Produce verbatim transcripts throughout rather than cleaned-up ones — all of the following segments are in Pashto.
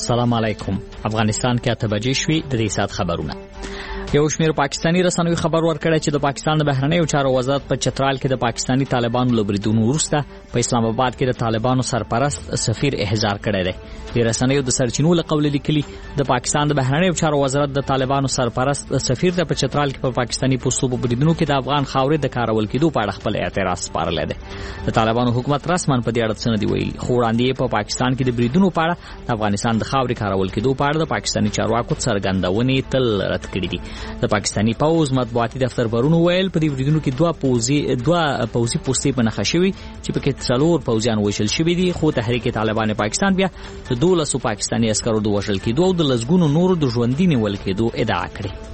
السلام علیکم. افغانستان کې اته بجې شوې. د دې سات خبرونه. یو شمېر پاکستاني رسنیو خبر ورکړی چې د پاکستان د بهرنیو چارو وزارت په چترال کې د پاکستاني طالبانو له بریدونو وروسته په اسلام آباد کې د طالبانو سرپرست سفیر احضار کړی دی. د رسنیو د سرچینو له قول لیکلي د پاکستان د بهرنیو چارو وزارت د طالبانو سرپرست سفیر ته په چترال کې په پاکستاني پوسټو په بریدونو کې د افغان خاورې د کارول کېدو په اړه خپل اعتراض سپارلی دی. د طالبانو حکومت رسماً په دې اړه څه نه دی ویلي، خو وړاندې په پاکستان کې د بریدونو په اړه د افغانستان د خاورې کارول کېدو په اړه د پاکستاني چارواکو څرګندونې تل رد کړي دي. د پاکستاني پوز مطبوعاتي دفتر پرون ویل په دې بریدونو کې دوه پوزي دوه پوزي پوسټې په نښه شوي چې پکې څلور پوځیان وژل شوي دي، خو تحریک طالبان پاکستان بیا د دولسو پاکستاني عسکرو د وژل کېدو او د لسګونو نورو د ژوندي نیول کېدو ادعا کړې.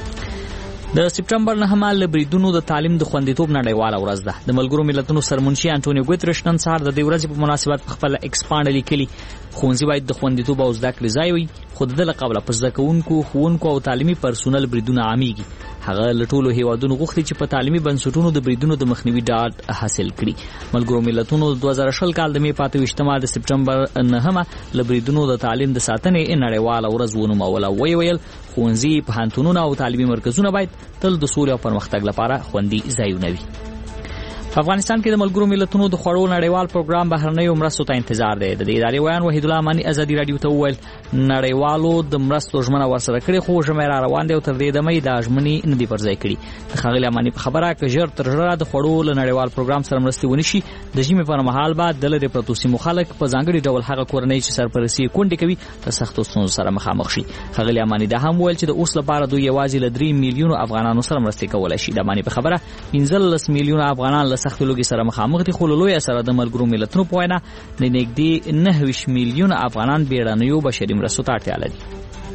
د سپټمبر نهمه له بریدونو د تعلیم د خوندیتوب نړیواله ورځ ده. د ملګرو ملتونو سرمنشي انټونیو ګوتریش نن سهار د دې ورځې په مناسبت په خپل ایکس باندې لیکلي ښوونځي باید د خوندیتوب او زده کړې ځای وي، خو د دې له قبله په زده کوونکو، ښوونکو او تعلیمي پرسونل بریدونه عامېږي. هغه له ټولو هیوادونو غوښتي چې په تعلیمي بنسټونو د بریدونو د مخنیوي ډاډ حاصل کړي. ملګرو ملتونو د دوه زره شل کال د مې په اته ویشتمه د سپټمبر نهمه له بریدونو د تعلیم د ساتنې نړیواله ورځ ونوموله. ویې ویل ښوونځي، پوهنتونونه او تعلیمي مرکزونه باید تل د سولې او پرمختګ لپاره خوندي ځایونه وي. په افغانستان کې د ملګرو ملتونو د خوړو نړیوال پروګرام بهرنیو مرستو ته انتظار دی. د دې ادارې ویان وحید الله امانی ازادي رادیو ته وویل نړیوالو د مرستو ژمنه ورسره کړې، خو ژمنه را روان دی او تر دې دمه یې د ژمنې نه دي پر ځای کړي. د ښاغلي امانی په خبره که ژر تر ژره د خوړو له نړیوال پروګرام سره مرستې ونشي، د ژمي پر مهال به د لرې پرتو سیمو خلک په ځانګړي ډول هغه کورنۍ چې سرپرستي یې کونډې کوي د سختو ستونزو سره مخامخ شي. ښاغلي امانی دا هم ویل چې د اوس لپاره دوی یوازې له درې میلیونو افغانانو سره مرستې کولی شي. د امانی په خبره پنځلس میلیونه افغانان له سختې لوږې سره مخامخ دي، خو له لویه سره د ملګرو ملتونو په وینا د نږدې نهه ویشت میلیونه افغانان بیړنیو بشري مرستو ته اړتیا لري.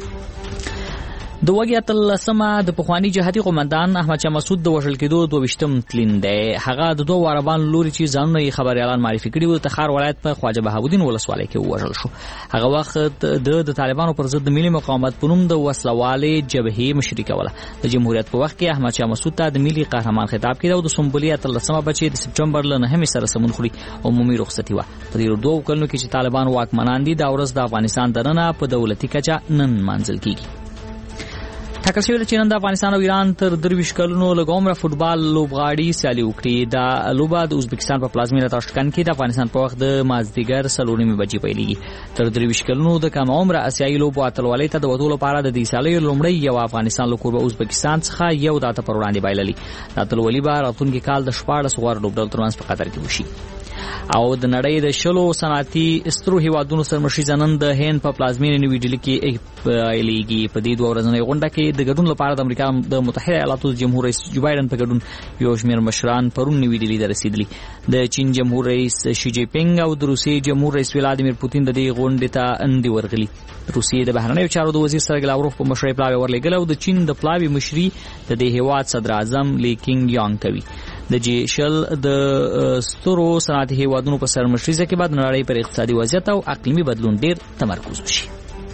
د وګړي اتلسمه د پخوانی جهادي قومندان احمد شاه مسعود د وژل کېدو دوه ویشتم تلین دی. هغه د دوه عربان لوري چې ځانونه یې خبريالان معرفي کړي وو، تخار ولایت په خواجه بهاودین ولسوالۍ کې وژل شو. هغه وخت د د طالبانو پر ضد د ملي مقاومت په نوم د وسلوالې جبهې مشري کوله. د جمهوریت په وخت کې احمد شاه مسعود ته د ملي قهرمان خطاب کېده او د سمبولي اتلسمه بچي د سپټمبر له نهمې سره سمون خوري عمومي رخصتي و. په دې دوه کلونو کې چې طالبان واکمنان دي دا ورځ د افغانستان دننه په دولتي کچه نن منځل کیږي. ټاکل شوی چې نن د افغانستان او ایران تر درویشت کلونو له عمره فوټبال لوبغاړي سیالي وکړي. دا لوبه د ازبکستان په پلازمینه تاشکند کې د افغانستان په وخت د مازدیګر څلور نیمې بجې پیلېږي. تر درویشت کلونو د کم عمره اسیایي لوبو اتلولۍ ته د وتو لپاره د دې سیالیو لومړی یو افغانستان له کوربه ازبکستان څخه یو د اته پر وړاندې بایللي. د اتلولۍ به راتلونکي کال د شپاړس غوره لوبډلو ترمنځ په قطر کې وشي. او د نړۍ د شلو صنعتي سترو هیوادونو سرمشي نن د هند په پلازمینه نیوي ډیلي کې پیلېږي. په دې دوه ورځنۍ غونډه کې د ګډون لپاره د امریکا د متحده ایالاتو جمهور رئیس جو بایدن په ګډون یو شمېر مشران پرون نیوي ډیلي ته رسیدلي. د چین جمهور رئیس شي جی پینګ او د روسیې جمهور رئیس ولادیمیر پوتین د دې غونډې ته اندي ورغلي. روسیې د بهرنیو چارو د وزیر سرګی لاوروف په مشرۍ پلاوی ورلېږل او د چین د پلاوی مشري د دې هیواد صدر اعظم لی کینګ یانګ کوي. د جی شل د سترو صنعتي هیوادونو په سرمشریزه کې بعد نړۍ پر اقتصادي وضعیت او اقلیمي بدلون ډیر تمرکز وشي.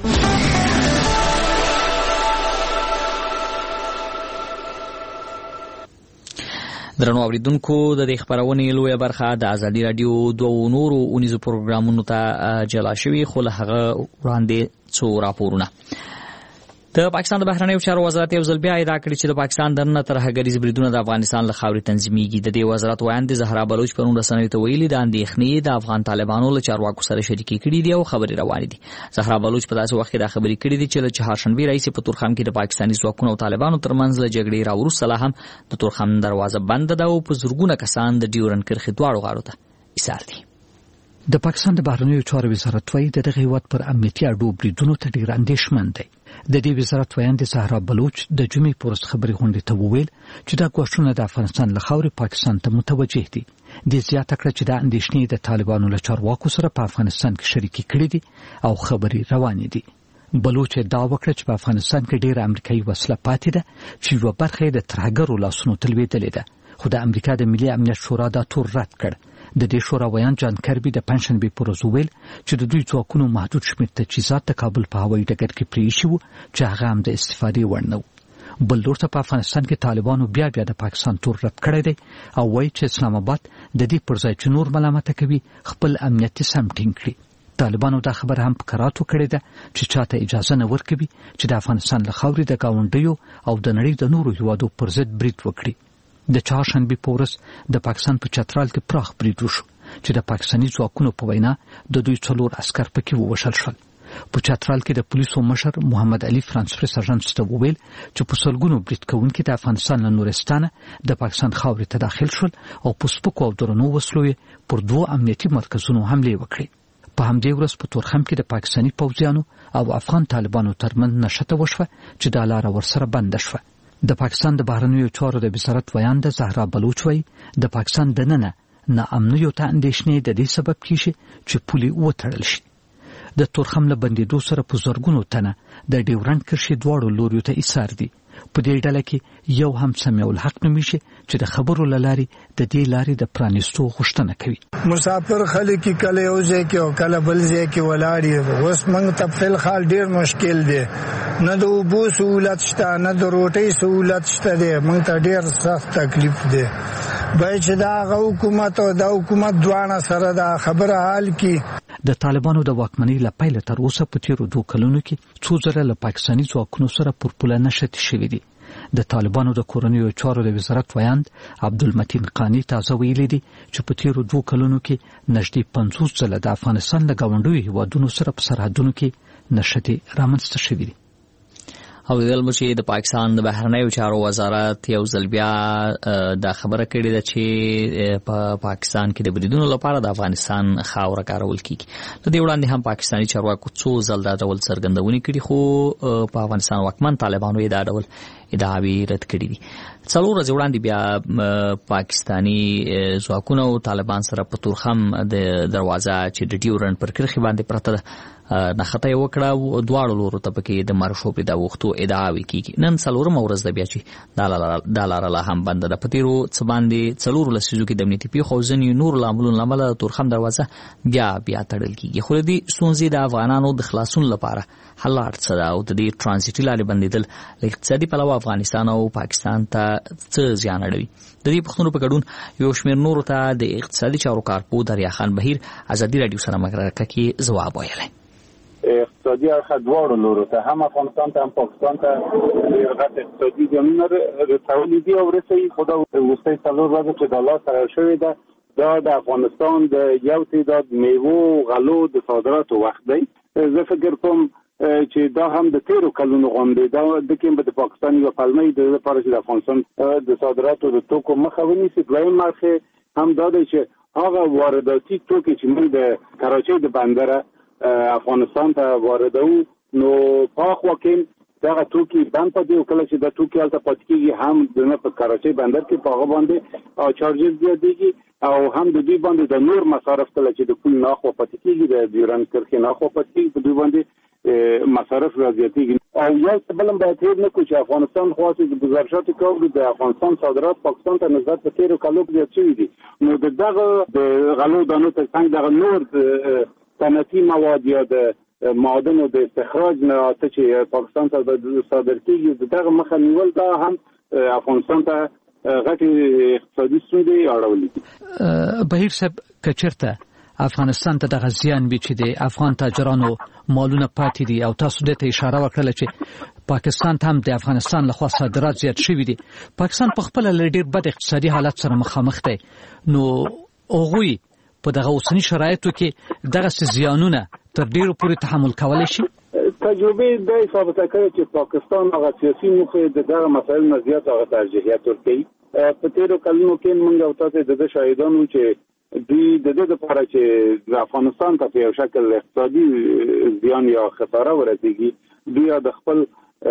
درنو اوریدونکو د دې خبرونې لویه برخه د ازادي رادیو دوه نورو اونیزو پروګرامونو ته جلا شوي، خو له هغه وړاندې څو راپورونه. د پاکستان د بهرنیو چارو وزارت یو ځل بیا ادعا کړې چې د پاکستان دننه ترهګریز بریدونه د افغانستان له خاورې تنظیمیږي. د دې وزارت ویاند زهرا بلوچ پرون رسنیو ته ویلي د اندېښنې د افغان طالبانو له چارواکو سره شریکې کړي دي او خبرې روانې دي. زهرا بلوچ په داسې وخت کې دا خبرې کړې دي چې له چهارشنبې راهیسې په تورخم کې د پاکستاني ځواکونو او طالبانو ترمنځ له جګړې راوروسته لا هم د تورخم دروازه بنده ده او په زرګونه کسان د ډیورنډ کرښې دواړو غاړو ته ایسار دي. د پاکستان د بهرنیو چارو وزارت وايي د دغه هیواد پر امنیتي اډو بریدونو ته ډېر اندېښمن دی. د دې وزارت ویاند زهرا بلوچ د جمعې په ورځ خبري غونډې ته وویل چې دا ګواښونه د افغانستان له خاورې پاکستان ته متوجه دي. د زیاته کړه چې دا اندېښنې د طالبانو له چارواکو سره په افغانستان کې شریکې کړې دي او خبري روانې دي. بلوچ دا وکړه چې په افغانستان کې ډېر امریکایي وسله پاتې ده چې یو برخه د ترهګرو لاسونو ته لوېدلې ده، خو د امریکا د ملي امنیت شورا دا تور رد کړ. د دې شورا ویان جان کربي د پنځشنبې پر ورځ وویل چې د دوی ځواکونو محدود شمېر تجهیزات د کابل په هوایي ډګر کې پرېښي وو چې هغه هم د استفادې وړ نه و. بل لور ته په افغانستان کې طالبانو بیا بیا د پاکستان تور رد کړی دی او وایي چې اسلام آباد د دې پر ځای چې نور ملامته کوي خپل امنیت سم ټینګ کړي. طالبانو دا خبره هم په کراتو کړې ده چې چاته اجازه نه ورکوي چې د افغانستان له خاورې د گاونډیو او د نړۍ د نورو هیوادو پر ضد برید وکړي. د چهارشنبې په ورځ د پاکستان په چترال کې پراخ برید وشو چې د پاکستاني ځواکونو په وینا د دوی څلور عسکر پکې ووژل شول. په چترال کې د پولیسو مشر محمد علي فرانسوي سرجنټ ته وویل چې په سلګونو برید کوونکي د افغانستان له نورستانه د پاکستان خاورې ته داخل شول او په سپکو او درنو وسلو پر دوه امنیتي مرکزونو حمله وکړې. په همدې ورځ په تورخم کې د پاکستاني پوځیانو او افغان طالبانو ترمنځ نښته وشوه چې د لار ورسره بند شوه. د پاکستان د بهرنیو چارو د وزارت ویاند زهرا بلوچ وایي د پاکستان دننه ناامنیو ته اندېښنې د دې سبب کیږي چې پولې وتړل شي. د تورخم له بندېدو سره په زرګونو تنه د ډیورنډ کرښې دواړو لوریو ته ایثار دي. په دې ډله کې یو هم سمیع الحق نومیږي چې د خبرو له لارې د دې لارې د پرانیستو غوښتنه کوي. مسافر خلک کله یو ځای کې او کله بل ځای کې ولاړ دي. اوس موږ ته فل حال ډیر مشکل دی. نه د اوبو سہولت شته، نه د روټۍ سہولت شته دی. موږ ته ډیر سخت تکلیف دی. باید چې دا حکومت او د حکومت دواړه سره دا خبره حل کړي. د طالبانو د واکمنۍ له پیله تر اوسه په تیرو دوه کلونو کې څو ځله له پاکستاني ځواکونو سره پر پوله نښتې شوي دي. د طالبانو د کورنیو چارو د وزارت ویاند عبدالمتین قانی تازه ویلي دي چې په تیرو دوه کلونو کې نږدې پنځوس ځله د افغانستان له ګاونډیو هیوادونو سره په سرحدونو کې نښتې رامنځته شوي دي. او د علم چې د پاکستان د بهرنیو چارو وزارت یو ځل بیا دا خبره کړې ده چې په پاکستان کې د بریدونو لپاره د افغانستان خاوره کارول کیږي. د دې وړاندې هم پاکستاني چارواکو څو ځل دا ډول څرګندونې کړي، خو په افغانستان واکمن طالبانو یې دا ډول ادعاوې رد کړي دي. څلور ورځې وړاندې بیا پاکستاني ځواکونو طالبان سره په تورخم د دروازه چې د ډیورنډ پر کرښې باندې پرته ده نښته یې وکړه. دواړو لورو ته پکې د مرشو په د وختو ادعاوې کیږي. نن څلورمه ورځ ده بیا چې دا لاره لا هم بنده ده. په تیرو څه باندې څلورو لسیزو کې د امنیتي پیښو او ځینې نورو لاملونو له امله د تورخم دروازه بیا بیا تړل کیږي. خو د دې ستونزې د افغانانو د خلاصون لپاره حل لار څه ده او د دې ټرانزیټي لارې بندېدل له اقتصادي پلوه افغانستان او پاکستان ته څه زیان اړوي؟ د دې پوښتنو په ګډون یو شمېر نورو ته د اقتصادي چارو کارپوه دریا خان بهیر ازادي راډیو سره مکررکه کې ځواب ویلی. اقتصادي اړخ دواړو لورو ته هم افغانستان ته هم پاکستان ته غټ اقتصادي زیانونه رسولي دي او رسوي. خو دا وروستۍ څلور ورځې چې د لاس تړل شوې ده دا د افغانستان د یو تعداد میوو غلو د صادراتو وخت دی. زه فکر کوم چې دا هم د تیرو کلونو غوندې دا د کوم د پاکستان یو پلمې د لپاره چې د افغانستان د صادراتو د توکو مخه ونیسي. دویم مخه هم دا دی چې هغه وارداتي توکي چې موږ د کراچۍ د بندر افغانستان ته واردو نو پاک وکیم دغه توکي بند پدې او کله چې د توکي حالت پاتې کیږي هم د په کراچۍ بندر کې په هغه باندې او چارجز زیاتېږي او هم د دې باندې د نور مصارف کله چې د پول ناخو پاتې کیږي د ډیورنډ کرښې ناخو پاتې کیږي په دې باندې مصارف زیاتېږي. او یو څه بل هم باید هېر نه کړو چې افغانستان خو د گزارشاتو کوو د افغانستان صادرات پاکستان ته نسبت په تیرو کلو کې زیات شوي دي. نو د دغه د غلو دانو تر څنګ دغه نور صنعتي مواد یا د معادنو د استخراج نه چې پاکستان ته صادر کیږي دغه مخه نیول دا هم افغانستان ته غټي اقتصادي ستونزې اړولې دي. بهیر صاحب کچرته افغانستان ته د غزيان به چې د افغان تاجرانو مالونه پاتې دي او تاسو دې ته اشاره وکړه چې پاکستان ته هم د افغانستان له خوا صادرات زیات شوي دي. پاکستان په خپل لړ بد اقتصادي حالت سره مخامخ دی. نو هغوی په دغه اوسنی شرایطو کې دغه زیانونه تر ډیرو پورې تحمل کولای شي. تجربه د ثابته کړې چې پاکستان هغه سیاسي موخې د دغه مسایل نه زیات هغه ترجیحات ورکوي. په تیرو کلونو کې موږ او تاسو د شاهدانو چې دوی د دې لپاره چې د افغانستان ته په یو شکل اقتصادي زیان یا خساره ورسیږي دوی د خپل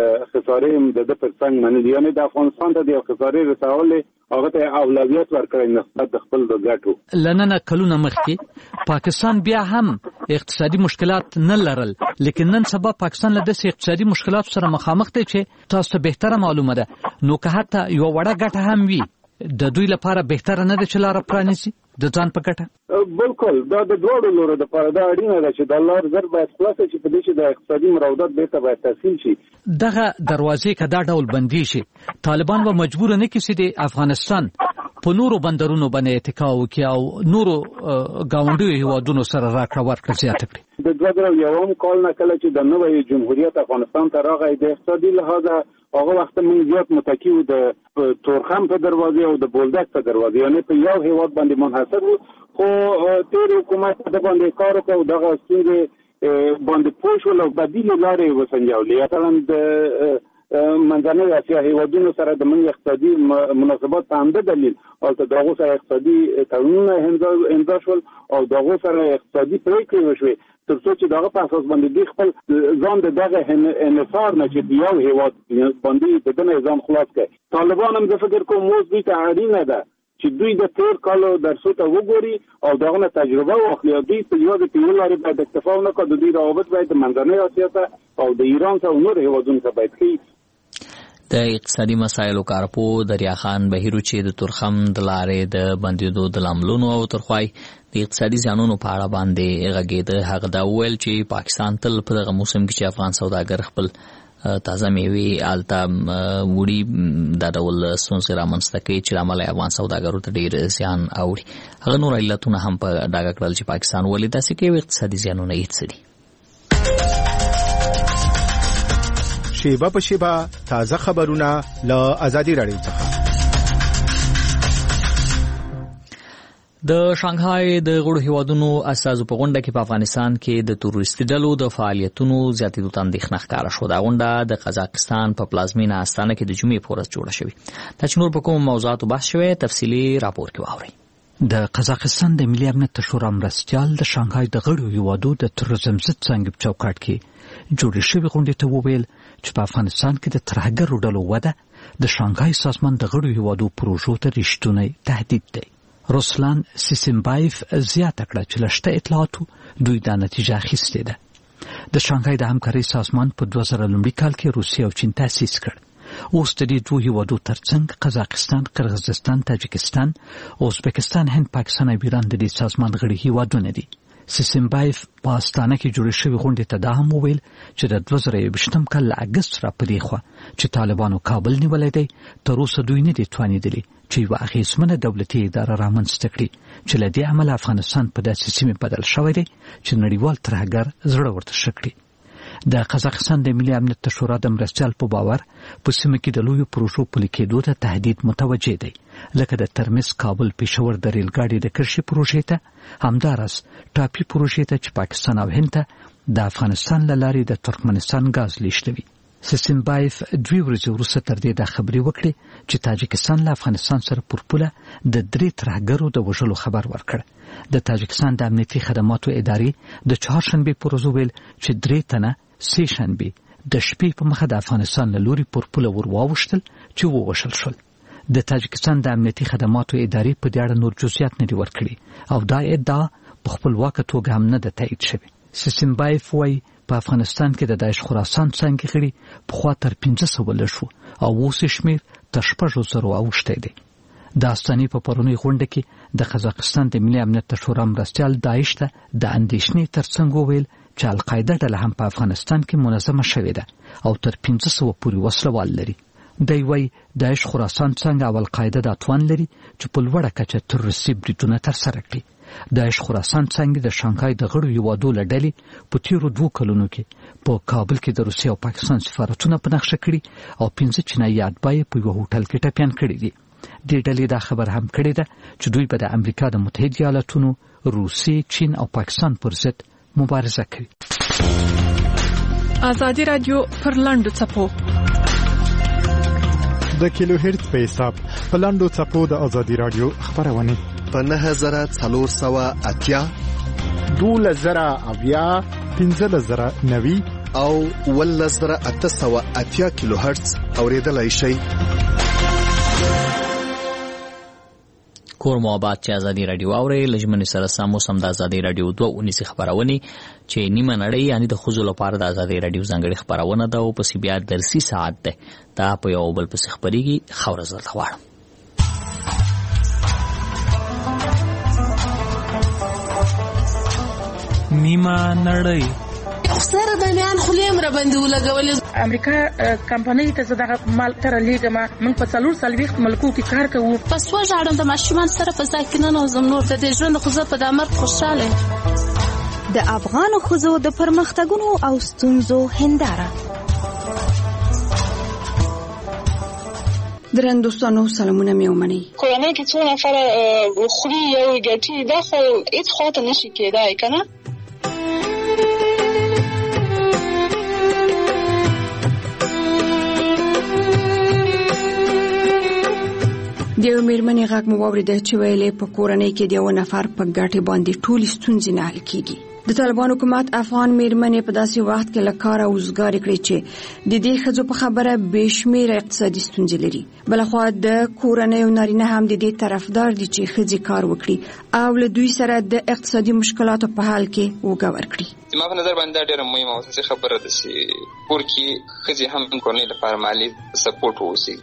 خسارې د د پرڅنګ منل یعنی د افغانستان ته د خسارې رسول هغه ته اولویت ورکړي نسبت د خپل د ګټو. لننه کلونه مخکې پاکستان بیا هم اقتصادي مشکلات نه لرل، لیکن نن سبا پاکستان له داسې اقتصادي مشکلاتو سره مخامخ دی چې تاسو ته بهتره معلومه ده. نو که حتی یو وړه ګټه هم وي د دوی لپاره بهتره نه ده چې لاره پرانیسي د ځان په ګټه. بالکل دا د دوړو لورو د لپاره دا اړینه ده چې د لار زر باید خلاص شي په دې چې د اقتصادي مراودات بیرته باید تحصیل شي. دغه دروازې که دا ډول بندي شي طالبان به مجبور نه کړي چې د افغانستان په نورو بندرونو باندې اتکا وکړي او نورو ګاونډیو هیوادونو سره راکړه ورکړه زیاته کړي. د دوه زره یوم کال نه کله چې د نوې جمهوریت افغانستان ته راغی د اقتصادي لحاظه هغه وخت موږ زیات متکی وو د تورخم په دروازې او د بولدک په دروازې، یعنی په یو هیواد باندې منحصر وو. خو تیر حکومت د باندې کار وکړ دغه ستونزې باندې پوه شول او بدیل لارې وسنجولې. مثلا د منځنۍ اسیا هیوادونو سره د موږ اقتصادي مناسبات په همده دلیل او دغه سره اقتصادي تړونونه امضا شول او دغه سره اقتصادي پریکړې وشوې تر څو چې دغه په اساس باندې دوی خپل ځان د دغه انحصار نه چې د یو هیواد باندې د دغه نظام خلاص کړي. طالبان هم زه فکر کوم اوس دوی ته اړینه ده چې دوی د تیر کالو درسو ته وګوري او دغه تجربه واخلي. دوی په یو د پیول لري باید اکتفا نه کړي، دوی روابط باید د منځنۍ اسیا ته او د ایران سره نور هیوادونو سره باید کوي. د اقتصادي مسایلو کارپو دریا خان بهیرو چې د تورخم د لارې د بندیدو د لاملونو او ترخوای د اقتصادي زیانونو په اړه باندې غږېده. هغه دا وویل چې پاکستان تل په دغه موسم کې چې افغان سوداګر خپل تازه میوې الته وړي دا ډول ستونزې رامنځته کوي چې له امله افغان سوداګرو ته ډېر زیان اوړي. هغه نور علتونه هم په ډاګه کړل چې پاکستان ولې داسې کوي، اقتصادي زیانونه یې څه دي. شیبه په شیبه تازه خبرونه له آزادي رادیو څخه. د شانګهای د غړو هیوادونو اساسو په غونډه کې په افغانستان کې د تروریستي ډلو د فعالیتونو زیاتېدو ته اندېښنه ښکاره شوه. دا غونډه د قزاقستان په پلازمینه استانه کې د جمعې په ورځ جوړه شوې. دا چې نور په کومو موضوعاتو بحث شوی تفصیلي راپور کې واورئ. د قزاقستان د ملي امنیت شورا مرستیال د شانګهای د غړو هیوادو د تروریزم ضد څانګې په چوکاټ کې جوړې شوې غونډې ته وویل چې په افغانستان کې د ترهګرو ډلو وده د شانګهای سازمان د غړو هیوادو پروژو ته رښتونی تهدید دی. روسلان سیسمبایف زیاته کړه چې له شته اطلاعاتو دوی دا نتیجه اخیستې ده. د شانګهای د همکارۍ سازمان په دوه زره لومړي کال کې روسیه او چین تاسیس کړ. اوس د دې دوه هیوادو ترڅنګ قزاقستان، قرغیزستان، تاجکستان، ازبکستان، هند، پاکستان او ایران د دې سازمان غړي هیوادونه دي. سیسمبایف په استانه کې جوړې شوې غونډې ته دا هم وویل چې د دوه زره یوویشتم کال له اګست را په دې خوا چې طالبانو کابل نیولی دی تر اوسه دوی نه دي توانېدلي چې یوه اغېزمنه دولتي اداره رامنځته کړي چې له دې امله افغانستان په داسې سیمې بدل شوی دی چې نړیوال ترهګر زړه ورته ښه کړي. د قزاقستان د ملي امنیت شورا د مرستیال په باور په سیمه کې د لویو پروژو پلي کېدو ته تهدید متوجه دی، لکه د ترمز کابل پېښور د ریل ګاډي د کرښې پروژې ته، همداراز ټاپي پروژې ته چې پاکستان او هند ته د افغانستان له لارې د ترکمنستان ګاز لیږدوي. سیسمبایف دوی ورځې وروسته تر دې دا خبرې وکړې چې تاجکستان له افغانستان سره پر پوله د درې ترهګرو د وژلو خبر ورکړ. د تاجکستان د امنیتي خدماتو ادارې د چهارشنبې پر ورځ ویل چې درې تنه سه شنبه د شپې په مخه د افغانستان له لوري پر پوله ور واوښتل چې ووژل شول. د تاجکستان د امنیتي خدماتو ادارې په دې اړه نور جزئیات نه دي ورکړي او دا ادعا په خپلواکه توګه هم نه ده تایید شوې. سیسمبایف وایي په افغانستان کې د داعش خراسان څانګې غړي پخوا تر پنځه سوه لږ وو او اوس یې شمېر تر شپږو زرو اوښتی دی. د استانې په پرونۍ غونډه کې د قزاقستان د ملي امنیت شورا مرستیال داعش ته د اندېښنې ترڅنګ وویل چې القاعده ډله هم په افغانستان کې منظمه شوې ده او تر پنځه سوه پورې وسلوال لري. دی وایي داعش خراسان څنګه او القاعده دا توان لري چې په لوړه کچه تروریستي بریدونه ترسره کړي. داعش خراسان څنګه د شانګهای د غړو هیوادو له ډلې په تیرو دوو کلونو کې په کابل کې د روسیې او پاکستان سفارتونه په نقشه کړي او پنځه چینایي اتباع په یوه هوټل کې ټپیان کړي دي. دې ډلې دا خبر هم کړې ده چې دوی به د امریکا د متحده ایالاتونو، روسیې، چین او پاکستان پر ضد مبارزه کوي. آزادي رادیو پر لاندو څپو د کیلو هرتز په حساب په لاندو څپو د آزادي رادیو خبرونه په نه زره څلور سوه اتیا دوله زره اویا پنځه زره نوي او اوله زره اته سوه اتیا کیلو هرتز اوریدلای شئ. کور موابات چې آزادي رادیو اوري لجمن سره سمو سم د آزادي رادیو دوه اونیسي خبرونه چې نیمه نړۍ یعنی د خزو لپاره د آزادي رادیو ځانګړي خبرونه ده او په سی بیا درسي ساعت ده دا په یو بل پس خبريږي خبره زړه غواړم. نیمه نړۍ سره بنیان خولې مر باندې ولګولې. امریکا کمپنۍ ته زداغه مال تر لیګما من په څلور سلويخت ملکو کې کار کوو. پس وژاړم د ماشومان سره په ځای کې نه نوزم نور د دې ژوند خو زه په د مرګ خوشاله. د افغان ښځو د پرمختګونو او ستونزو هنداره. درن دوستانو سلامونه مې ومنئ. کورنۍ کې څو نفره خوري یو ګټي دا خو هیڅ خواته نشي کېدای که نه. د یو مېرمنې غږ مو واورېده چې ویلې په کورنۍ کې د یو نفر په ګټې باندې ټولې ستونزې نه حل کېږي. د طالبان حکومت افغان مېرمنې په داسې وخت کې له کاره وزګارې کړې چې د دې ښځو په خبره بې شمېره اقتصادي ستونزې لري. بلخوا د کورنیو نارینه هم د دې طرفدار دي چې ښځې کار وکړي او له دوی سره د اقتصادي مشکلاتو په حل کې وګه ورکړي. زما په نظر باندې دا ډېره مهمه او اساسي خبره ده چې کور کې ښځې هم کورنۍ لپاره مالي سپورټ واوسي.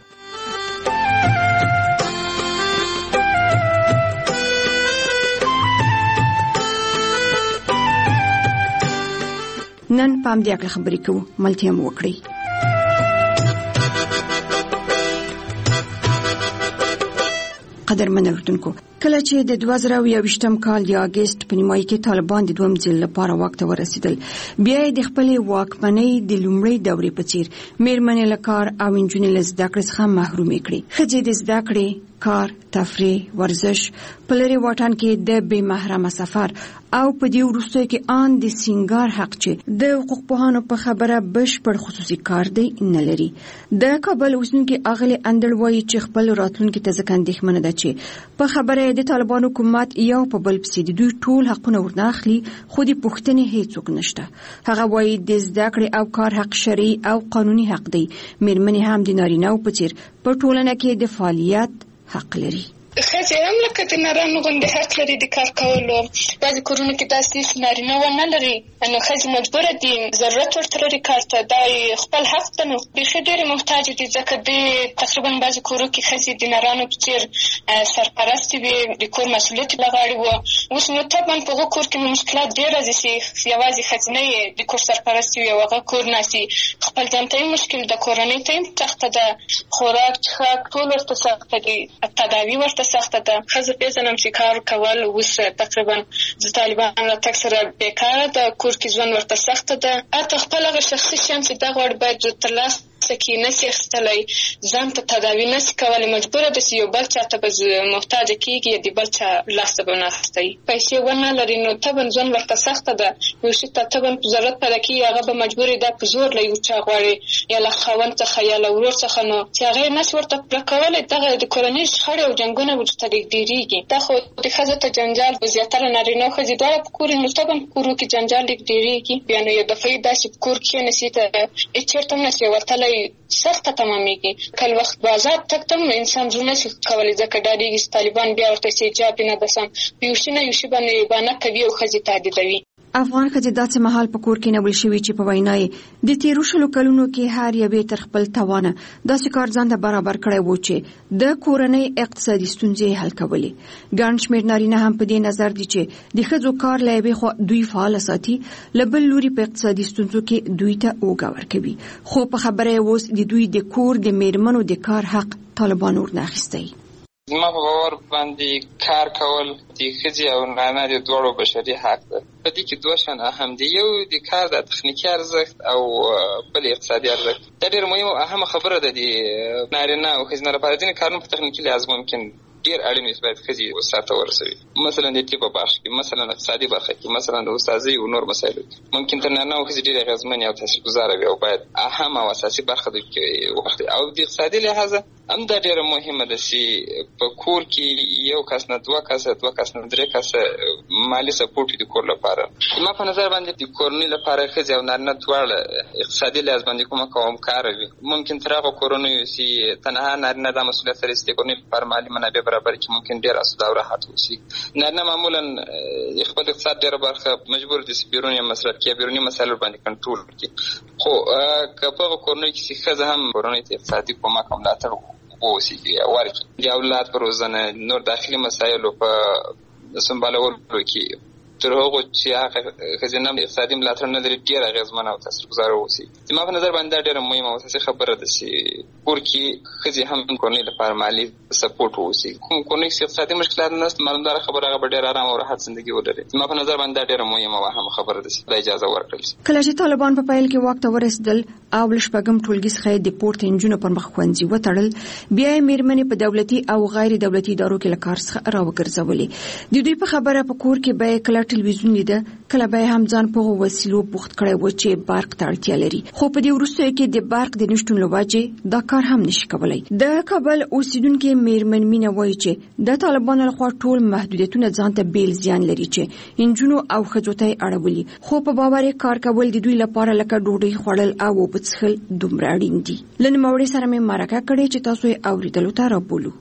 نن پام دې اکل خبرې کوو ملتیا مو وکړئ. قدرمن اورېدونکو، کله چې د دوه زره یوویشتم کال د اګست په نیمایي کې طالبان د دویم ځل لپاره واک ته ورسېدل، بیا یې د خپلې واکمنۍ د لومړۍ دورې په څېر مېرمنې له کار او نجونې له زده کړې څخه محرومې کړې. ښځې د زده کړې، کار، تفریح، ورزش، په لرې واټن کې د بې محرمه سفر او په دې وروستیو کې ان د سینګار حق چې د حقوق پوهانو په خبره بشپړ خصوصي کار دی نه لري. د کابل اوسېدونکي اغلې اندړ وایي چې خپل راتلونکي ته ځکه اندېښمنه ده چې په خبره د طالبان حکومت یو په بل پسې د دوی ټول حقونه ورنه اخلي، خو د پوښتنې هیڅوک نشته. هغه وایي د زده کړې او کار حق شرعي او قانوني حق دی. مېرمنې هم د نارینه‌و په څېر په ټولنه کې د فعالیت حق لري. ښځې هم لکه د نرانو غوندې حق لري د کار کولو. بعضې کورونو کې داسې نارینه ونه لري، نو ښځې مجبوره دي ضرورت ورته لري کار ته، دا خپل حق ده. نو بیخي ډېرې محتاجې دي، ځکه د تقریبا بعضې کورو کې ښځې د نرانو په څېر سرپرستې وي، د کور مسؤلیت یې له غاړې وه. اوس نو طبعا په هغو کور کې نو مشکلات ډېر راځي چې یوازې ښځینه یې د کور سرپرستې وي او هغه کور ناستي. خپل ځان ته یې مشکل ده، کورنۍ ته یې سخته ده، خوراک څښاک ټول ورته سخته دي، تداوي ورته سخته ده. ښځه پېژنم چې کار کول اوس تقریبا د طالبان راتګ سره بېکاره ده، کور کې ژوند ورته سخته ده. حتی خپل هغه شخصي شیان چې دا غواړي باید ترلاسه کې نشي اخیستلی، ځان ته تداوي نشي کولی، مجبوره ده چې یو بل چا ته به محتاجه کېږي، د بل چا لاس ته به ونه اخیستئ. پیسې ونه لري نو طبعا ژوند ورته سخته ده. یو شي ته طبعا ضرورت پیدا کېږي، هغه به مجبور ده په زور له یو چا غواړي، یا له خاوند څخه یا له ورور څخه، نو چې هغه یې نشي ورته پوره کولی. دغه د کورنۍ شخړې او جنګونه ورته ډېرېږي. دا خو د ښځو ته جنجال زیاتره نارینه او ښځې دواړه په کور نو طبعا کورو کې جنجال لږ ډېرېږي. بیا نو یو دفعې داسې په کور کښېنسي ته هېڅ چېرته هم نشي وتلی، سخته تمامېږي. کله وخت بازار تګ ته هم انسان زړه نشي کولی، ځکه ډارېږي چې طالبان بیا ورته چې حجاب یې نه بسم، په یو شي نه یو شي باندې بهانه کوي او ښځې تهدیدوي. افغان ښځې داسې مهال په کور کې نبل شوي چې په وینا یې د تېرو شلو کلونو کې هر یوې تر خپل توانه داسې کار ځان ته برابر کړی و چې د کورنۍ اقتصادي ستونزې حل کولې. ګڼ شمېر نارینه هم په دې نظر دي چې د ښځو کار له یوې خوا دوی فعاله ساتي، له بل لوري په اقتصادي ستونزو کې دوی ته اوږه ورکوي. خو په خبره یې اوس د دوی د کور د مېرمنو د کار حق طالبان ورنه اخیستی. زما په باور باندې کار کول د ښځې او نارینه د دواړو بشري حق ده. په دې کې دوه شیان اهم دي، یو د کار د تخنیکي ارزښت او بل اقتصادي ارزښت. دا ډېر مهم او اهمه خبره ده د نارینه او ښځینه لپاره. ځینې کارونه په تخنیکي لحاظ ممکن ډېر اړین وي باید ښځې سرته ورسوي، مثلا د طب په برخه کې، مثلا اقتصادي برخه کې، مثلا د استاذۍ او نور مسایلو کې ممکن تر نارینه او ښځې ډېرې اغېزمنې او تاثیرګذاره وي او باید اهم او اساسي برخه ده کې وخت. او د اقتصادي لحاظه هم دا ډېره مهمه ده چې په کور کې یو کس نه دوه کسه دوه کس نه درې کسه مالي سپورټ د کور لپاره. ما په نظر باندې د کورنۍ لپاره ښځې او نارینه دواړه اقتصادي لحاظ باندې کومه کومکاره وي. ممکن تر هغه کورنیو چې تنها نارینه دا مسؤلیت لري چې د کورنۍ لپاره مالي منابع برابر کړي ممکن ډېر اسوده او راحت اوسي. نارینه معمولا خپل اقتصاد ډېره برخه مجبور دي چې بیروني مصرف کړي، بیروني مسایل باندې کنټرول کړي. خو که په هغه کورنۍ کې چې ښځه هم کورنۍ ته اقتصادي کومک او ملاتړ ووسیږي او ورکړي، د اولاد په روزنه، نور داخلي مسایلو په سمبالولو کې تر هغه چې هغه خزینه اقتصادي ملاتړ نه لري ډیر اغیزمن او تاثیرګذار اوسي. زما په نظر باندې ډیره مهمه او اساسي خبره ده چې کور کې خزي هم کورنۍ لپاره مالي سپورټ اوسي. کوم کورنۍ چې اقتصادي مشکلات نشته مالدار خبره هغه ډیر آرام او راحت ژوندۍ ولري. زما په نظر باندې ډیره مهمه او اهم خبره ده چې اجازه ورکړل شي. کله چې طالبان په پیل کې واک ته ورسېدل او لشپږم ټولګي څخه د پورته انجونو پر مخ خوندي وتړل، بیا یې میرمنې په دولتي او غیر دولتي ادارو کې له کار څخه راوګرځولې. د دوی په خبره په کور کې به کله ټلویزیون لیده، کله به هم ځان په وسیلو بوخت کړی و چې برق ته اړتیا لري، خو په دې وروستیو کې د برق د نشتون له وجې دا کار هم نشي کولای. د کابل اوسیدونکو میرمن مینه وایي چې د طالبانو لخوا ټول محدودیتونه ځان ته بیل زیان لري چې انجونو او ښځو ته اړولي، خو په باور کار کول د دوی لپاره لکه ډوډۍ خوړل او اوبه څښل دومره اړین دي. له نوموړي سره مې مرکه کړې چې تاسو یې اورېدلو ته رابولو.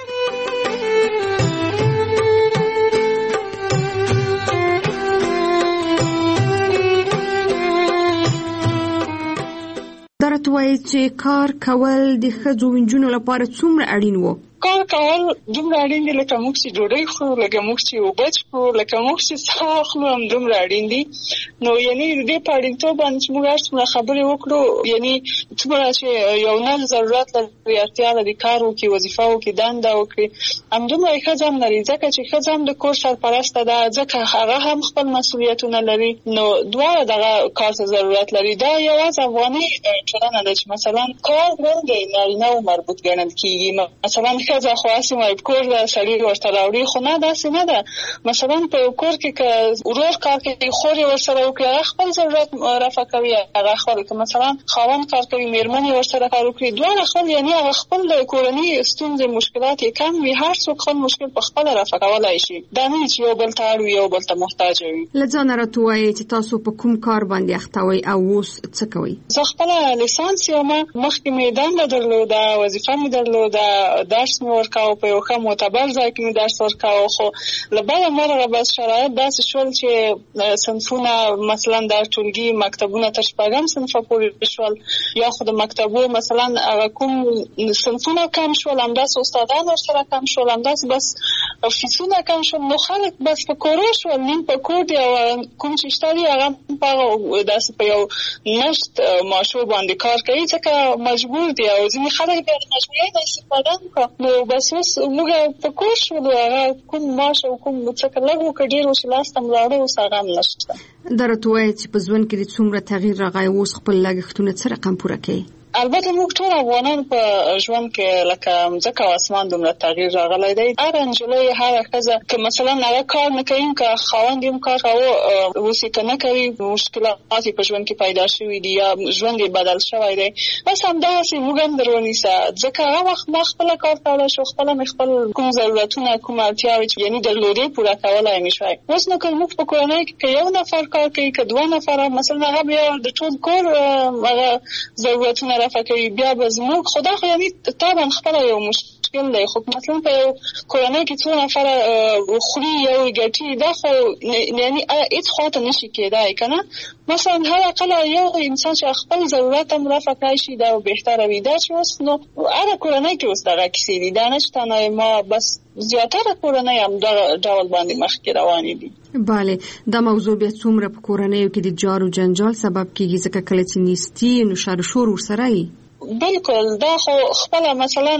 درته وایي چې کار کول د ښځو او نجونو لپاره څومره اړین و. کار کول دومره اړین دي لکه موږ چې ډوډۍ خورو، لکه موږ چې اوبه څښو، لکه موږ چې ساه اخلو هم دومره اړین دي. نو یعنې د دې په اړینتوب باندې چې موږ هر څومره خبرې وکړو، یعنې څومره چې یو نه ضرورت لري اړتیا لري کار وکړي، وظیفه وکړي، دنده وکړي، همدومره یې ښځه هم لري، ځکه چې ښځه هم د کور سرپرسته ده، ځکه هغه هم خپل مسؤلیتونه لري. نو دواړه دغه کار ته ضرورت لري. دا یوازې افغاني ټولنه ده چې مثلا کار ګڼې نارینه و مربوط ګڼل کېږي. مثلا ښځه خو هسې وایي کور ده سړي ورته راوړي، خو نه داسې نه ده. مثلا په کور کې که ورور کار کوي، خور یې ورسره وکړي، هغه خپل ضرورت رفع کوي، هغه خپل که مثلا خاوند کار کوي، میرمن یې ورسره کار وکړي، دواړه خپل یعنې هغه خپل د کورنۍ ستونزې مشکلات یې کم وي، هر څوک خپل مشکل په خپله رفع کولی شي. دا نه چې یو بل ته اړ وي، یو بل ته محتاج وي. له ځانه راته وایي چې تاسو په کوم کار باندې اخته وئ او اوس څه کوئ؟ زه خپله لیسانس یم، مخکې مې دنده درلوده، وظیفه مې درلوده، درس مې ورکاوه، په یو ښه معتبر ځای کې مې درس ورکاوه. خو له بده مرغه بس شرایط داسې شول چې صنفونه مثلا د ټولګي مکتبونه تر شپږم صنفه پورې شول، یا خو د مکتبو مثلا هغه کوم صنفونه کم شول، همداسې استادان ورسره کم شول، همداسې بس فیسونه کم شول. نو خلک بس په کورو شول، نیم په کور دي او کوم چې شته دي هغه په هغه داسې په یو نشت ماشو باندې کار کوي، ځکه مجبور دي او ځینې خلک بیا د مجبورۍ نه استفاده وکړه. نو بس اوس موږ په کور شولو، هغه کوم معاش او کوم څه لږ وکړه ډېر و چې لاس ته م لاړه، اوس هغه هم نشته. دا راته وایي چې په ژوند کې د څومره تغییر راغی، اوس خپل لګښتونه څه رقم پوره کوي؟ البته موږ ټول افغانان په ژوند کې لکه مځکه او اسمان دومره تغییر راغلی دی. هره نجلۍ هره ښځه که مثلا هغه کار نه کوي، که خاوند یې هم کار کوه اوس یې که نه کوي، مشکلات یې په ژوند کې پیدا شوي دي یا ژوند یې بدل شوی دی. بس همداسې موږ هم در ونیسه، ځکه هغه وخت ما خپله کار کولی شو، خپله مې خپل کوم ضرورتونه کوم اړتیاوې چې یعنې درلودې پوره کولی مې شوی. اوس نو که موږ په کورنۍ کې که یو نفر کار کوي، که دوه نفره مثلا هغه بیا د ټول کور هغه ضرورتونه رفع کوي، بیا به زموږ خدا خو یعنې طبعا خپله یو مشکل دی. خو مثلا په یو کورنۍ کې څو نفره خوري یو ګټي، دا خو یعنې هېڅ خواته نشي کېدای که نه. مثلا هر اقل یو انسان چې خپل ضرورت هم رفع کړی شي دا بهتره وي. دا چې اوس نو هره کورنۍ کې اوس دغه کیسې دي، دا نه چې تنها ما بس زیاتره کورنۍ هم دغه ډول باندې مخکې روانې دي. بله، دا موضوع بیا څومره په کورنیو کې د جار و جنجال سبب کېږي، ځکه کله چې نیستي نو شر و شور ورسره وي. بالکل، دا خو خپله مثلا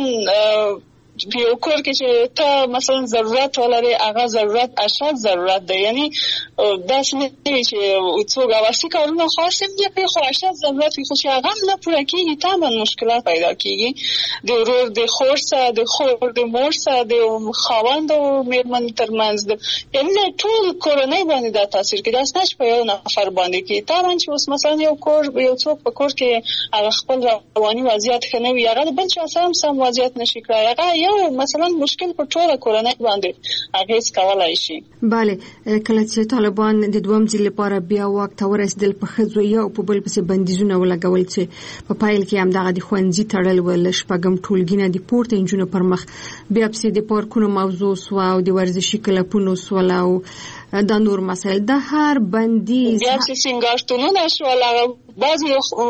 په یو کور کې چې ته مثلا ضرورت ولري، هغه ضرورت اشد ضرورت دی، یعنی داسې نه وي چې څوک اواسي کارونه خاص هم دي کوي، خو اشد ضرورت وي، خو چې هغه هم نه پوره کېږي طبعا مشکلات پیدا کېږي د ورور د خور سره، د خور د مور سره، د خاوند او میرمن ترمنځ، یعنې ټول کورنۍ باندې دا تاثیر کوي. داسې نه چې په یو نفر باندې کېږي. طبعا چې اوس مثلا یو کور یو څوک په کور کې هغه خپل رواني وضعیت ښه نه وي، هغه د بل چا سره هم سم وضعیت نشي کړی، هغه یو مثلا مشکل په ټوله کورنۍ باندې اغیز کولای شي. بله، کله چې طالبان د دویم ځل لپاره بیا واک ته ورسېدل، په ښځو یو په بل پسې بندیزونه ولګول چې په پایل کې همدغه د ښوونځي تړل ول، شپږم ټولګي نه د پورته نجونو پر مخ، بیا پسې د پارکونو موضوع سوه او د ورزشي کلبونو سوله او د نور مسایل د هر بندیز بیا چې سینګارتونونه شول هغه بعضې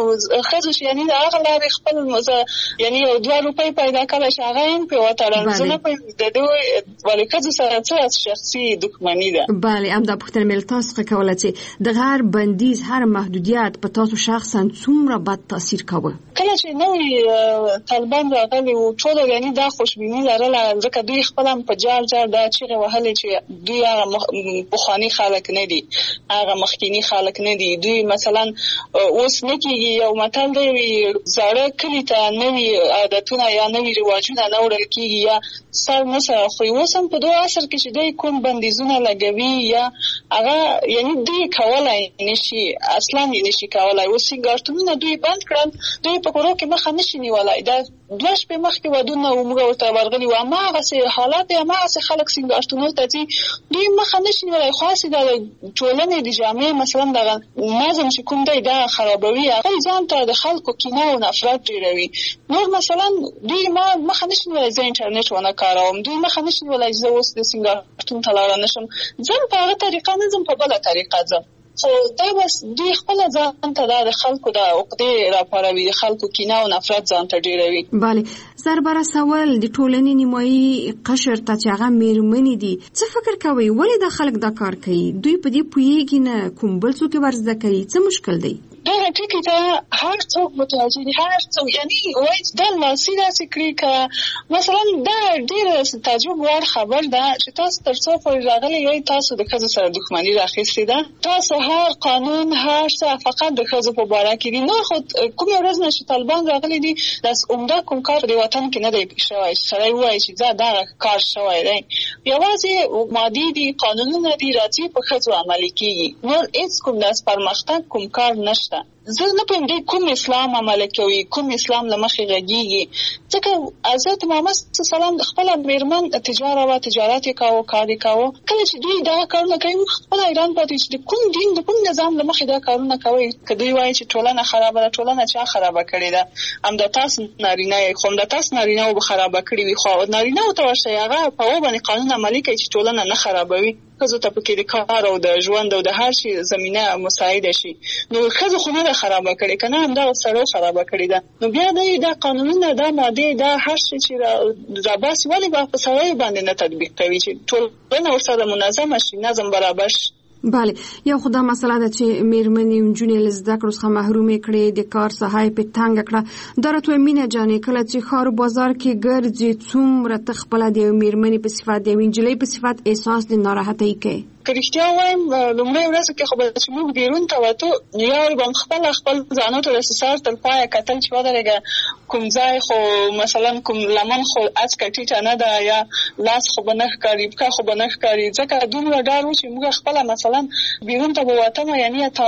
ښځو چې یعنې د هغه لارې خپل یعنې یو دوه روپۍ پیدا کړی چې هغه یې هم پرې وتړل زه نه پوهېږم د دوی ولې ښځو سره څه شخصي دښمني ده. بله همدا پوښتنه مې له تاسو څخه کوله چې د هر بندیز هر محدودیت په تاسو شخصا څومره بد تاثیر کوه؟ کله چې نوي طالبان راغلي وو ټولو یعنې دا خوشبیني لرله ځکه دوی خپل هم په جار جار دا چیغې وهلې چې دوی هغه پخواني خلک نه دي، هغه مخکیني خلک نه دي. دوی مثلا اوس نه کېږي یو متل دی زاړه کلي ته نوي عادتونه یا نوي رواجونه نه وړل کېږي یا سر نه سره خوري. اوس هم په دغه عصر کې چې دوی کوم بندیزونه لګوي یا هغه یعنې دوی کولی نه شي، اصلا یې نه شي کولی. اوس سینګارتونونه دوی بند کړل، دوی په کورو کې مخه نه شي نیولی. دا دوه شپې مخکې ودونه و موږ ورته ورغلي وو، هماغسې حالات دی، هماغسې خلک سینګارتونو ته ځي، دوی مخه نه شي نیولی. خو هسې د ټولنې د جامع مثلا دغه نظم چې کوم دی دا خرابوي، هغه ځان ته د خلکو کینه او نفرت ډېروي. نور مثلا دوی ما مخه نه شي نیولی زه انټرنیټ ونه کاروم، دوی مخه نه شي نیولی زه اوس د سینګارتون ته لاړه نه شم، ځم په هغه طریقه نه ځم، په بله طریقه ځم. خو دا بس دوی خپله ځان ته دا د خلکو د عقدې راپاروي، د خلکو کینه او نفرت ځان ته ډېروي. بله ضربه رسول د ټولنې نیمایي قشر ته چې هغه مېرمنې دي، څه فکر کوئ ولې دا خلک دا کار کوي؟ دوی په دې پوهېږي نه، کوم بل څوک یې ور زده کوي، څه مشکل دی؟ دغه ټکي ته هر څوک متوجه دي، هر څوک یعنې وایي دا لاسي داسې کړي که مثلا دا ډېره تعجب وړ خبر ده چې تاسو تر څو پورې راغلي یئ تاسو د ښځو سره دښمني راخیستې ده. تاسو هر قانون هر څه فقط د ښځو په باره کې دي. نور خو کومې ورځ نه چې طالبان راغلي دي داسې عمده کوم کار په دې وطن کې نه دی شوی چې سړی ووایي چې دا دغه کار شوی دی. یوازې مادي دي، قانونونه دي، راځي په ښځو عملي کېږي، نور هېڅ کوم داسې پرمختګ کوم کار نشته. زه نه پوهېږم دی کوم اسلام عمله کوي، کوم اسلام له مخې غږېږي. ځکه حضرت محمد صلی الله علیه وسلم خپله مېرمن تجاره وه، تجارت یې کاوه، کار یې کاوه. کله چې دوی دغه کارونه کوي موږ خپله حیران پاتې چې د کوم دین د کوم نظام له مخې دا کارونه کوي. که دوی وایي چې ټولنه خرابه ده، ټولنه چا خرابه کړې ده؟ همدا تاسو نارینه یې، خو همدا تاسو نارینه وو به خرابه کړې وي. خو نارینه‌و ته ورشئ هغه په هغو باندې قانون عملي کوي چې ټولنه نه خرابوي، ښځو ته پکې د کار او د ژوند او د هر شي زمینه مساعده شي. نو ښځو خو نه ده خرابه کړې، که نه همدغه سړو خرابه کړې ده. نو بیا دی دا قانونونه، دا مادې، دا هر شی چې راباسي ولې به په سړیو باندې نه تطبیق کوي چې ټولنه ورسره منظمه شي، نظم برابر شي. بله یو خو دا مسله ده چې مېرمنې نجونې له زده کړو څخه محرومې کړې، د کار ساحه یې پې تنګه کړه. دا راته وایي مینه جانې کله چې ښار بازار کې ګرځې څومره ته خپله د یوې مېرمنې په صفت د یوې نجلۍ په صفت احساس د ناراحتۍ کوې؟ که رښتیا ووایم لومړۍ ورځو کې خو به چې موږ بیرون ته وتو یو به م خپله خپل ځانو ته د سر تر پایه کتل چې ودرېږه کوم ځای خو مثلا کوم لمن خو اچکه ټیټه نه ده یا لاس خو به نه ښکاري، پښه خو به نه ښکاري. ځکه دومره ډار و چې موږ خپله مثلا بیرون ته به وتمه یعنې تا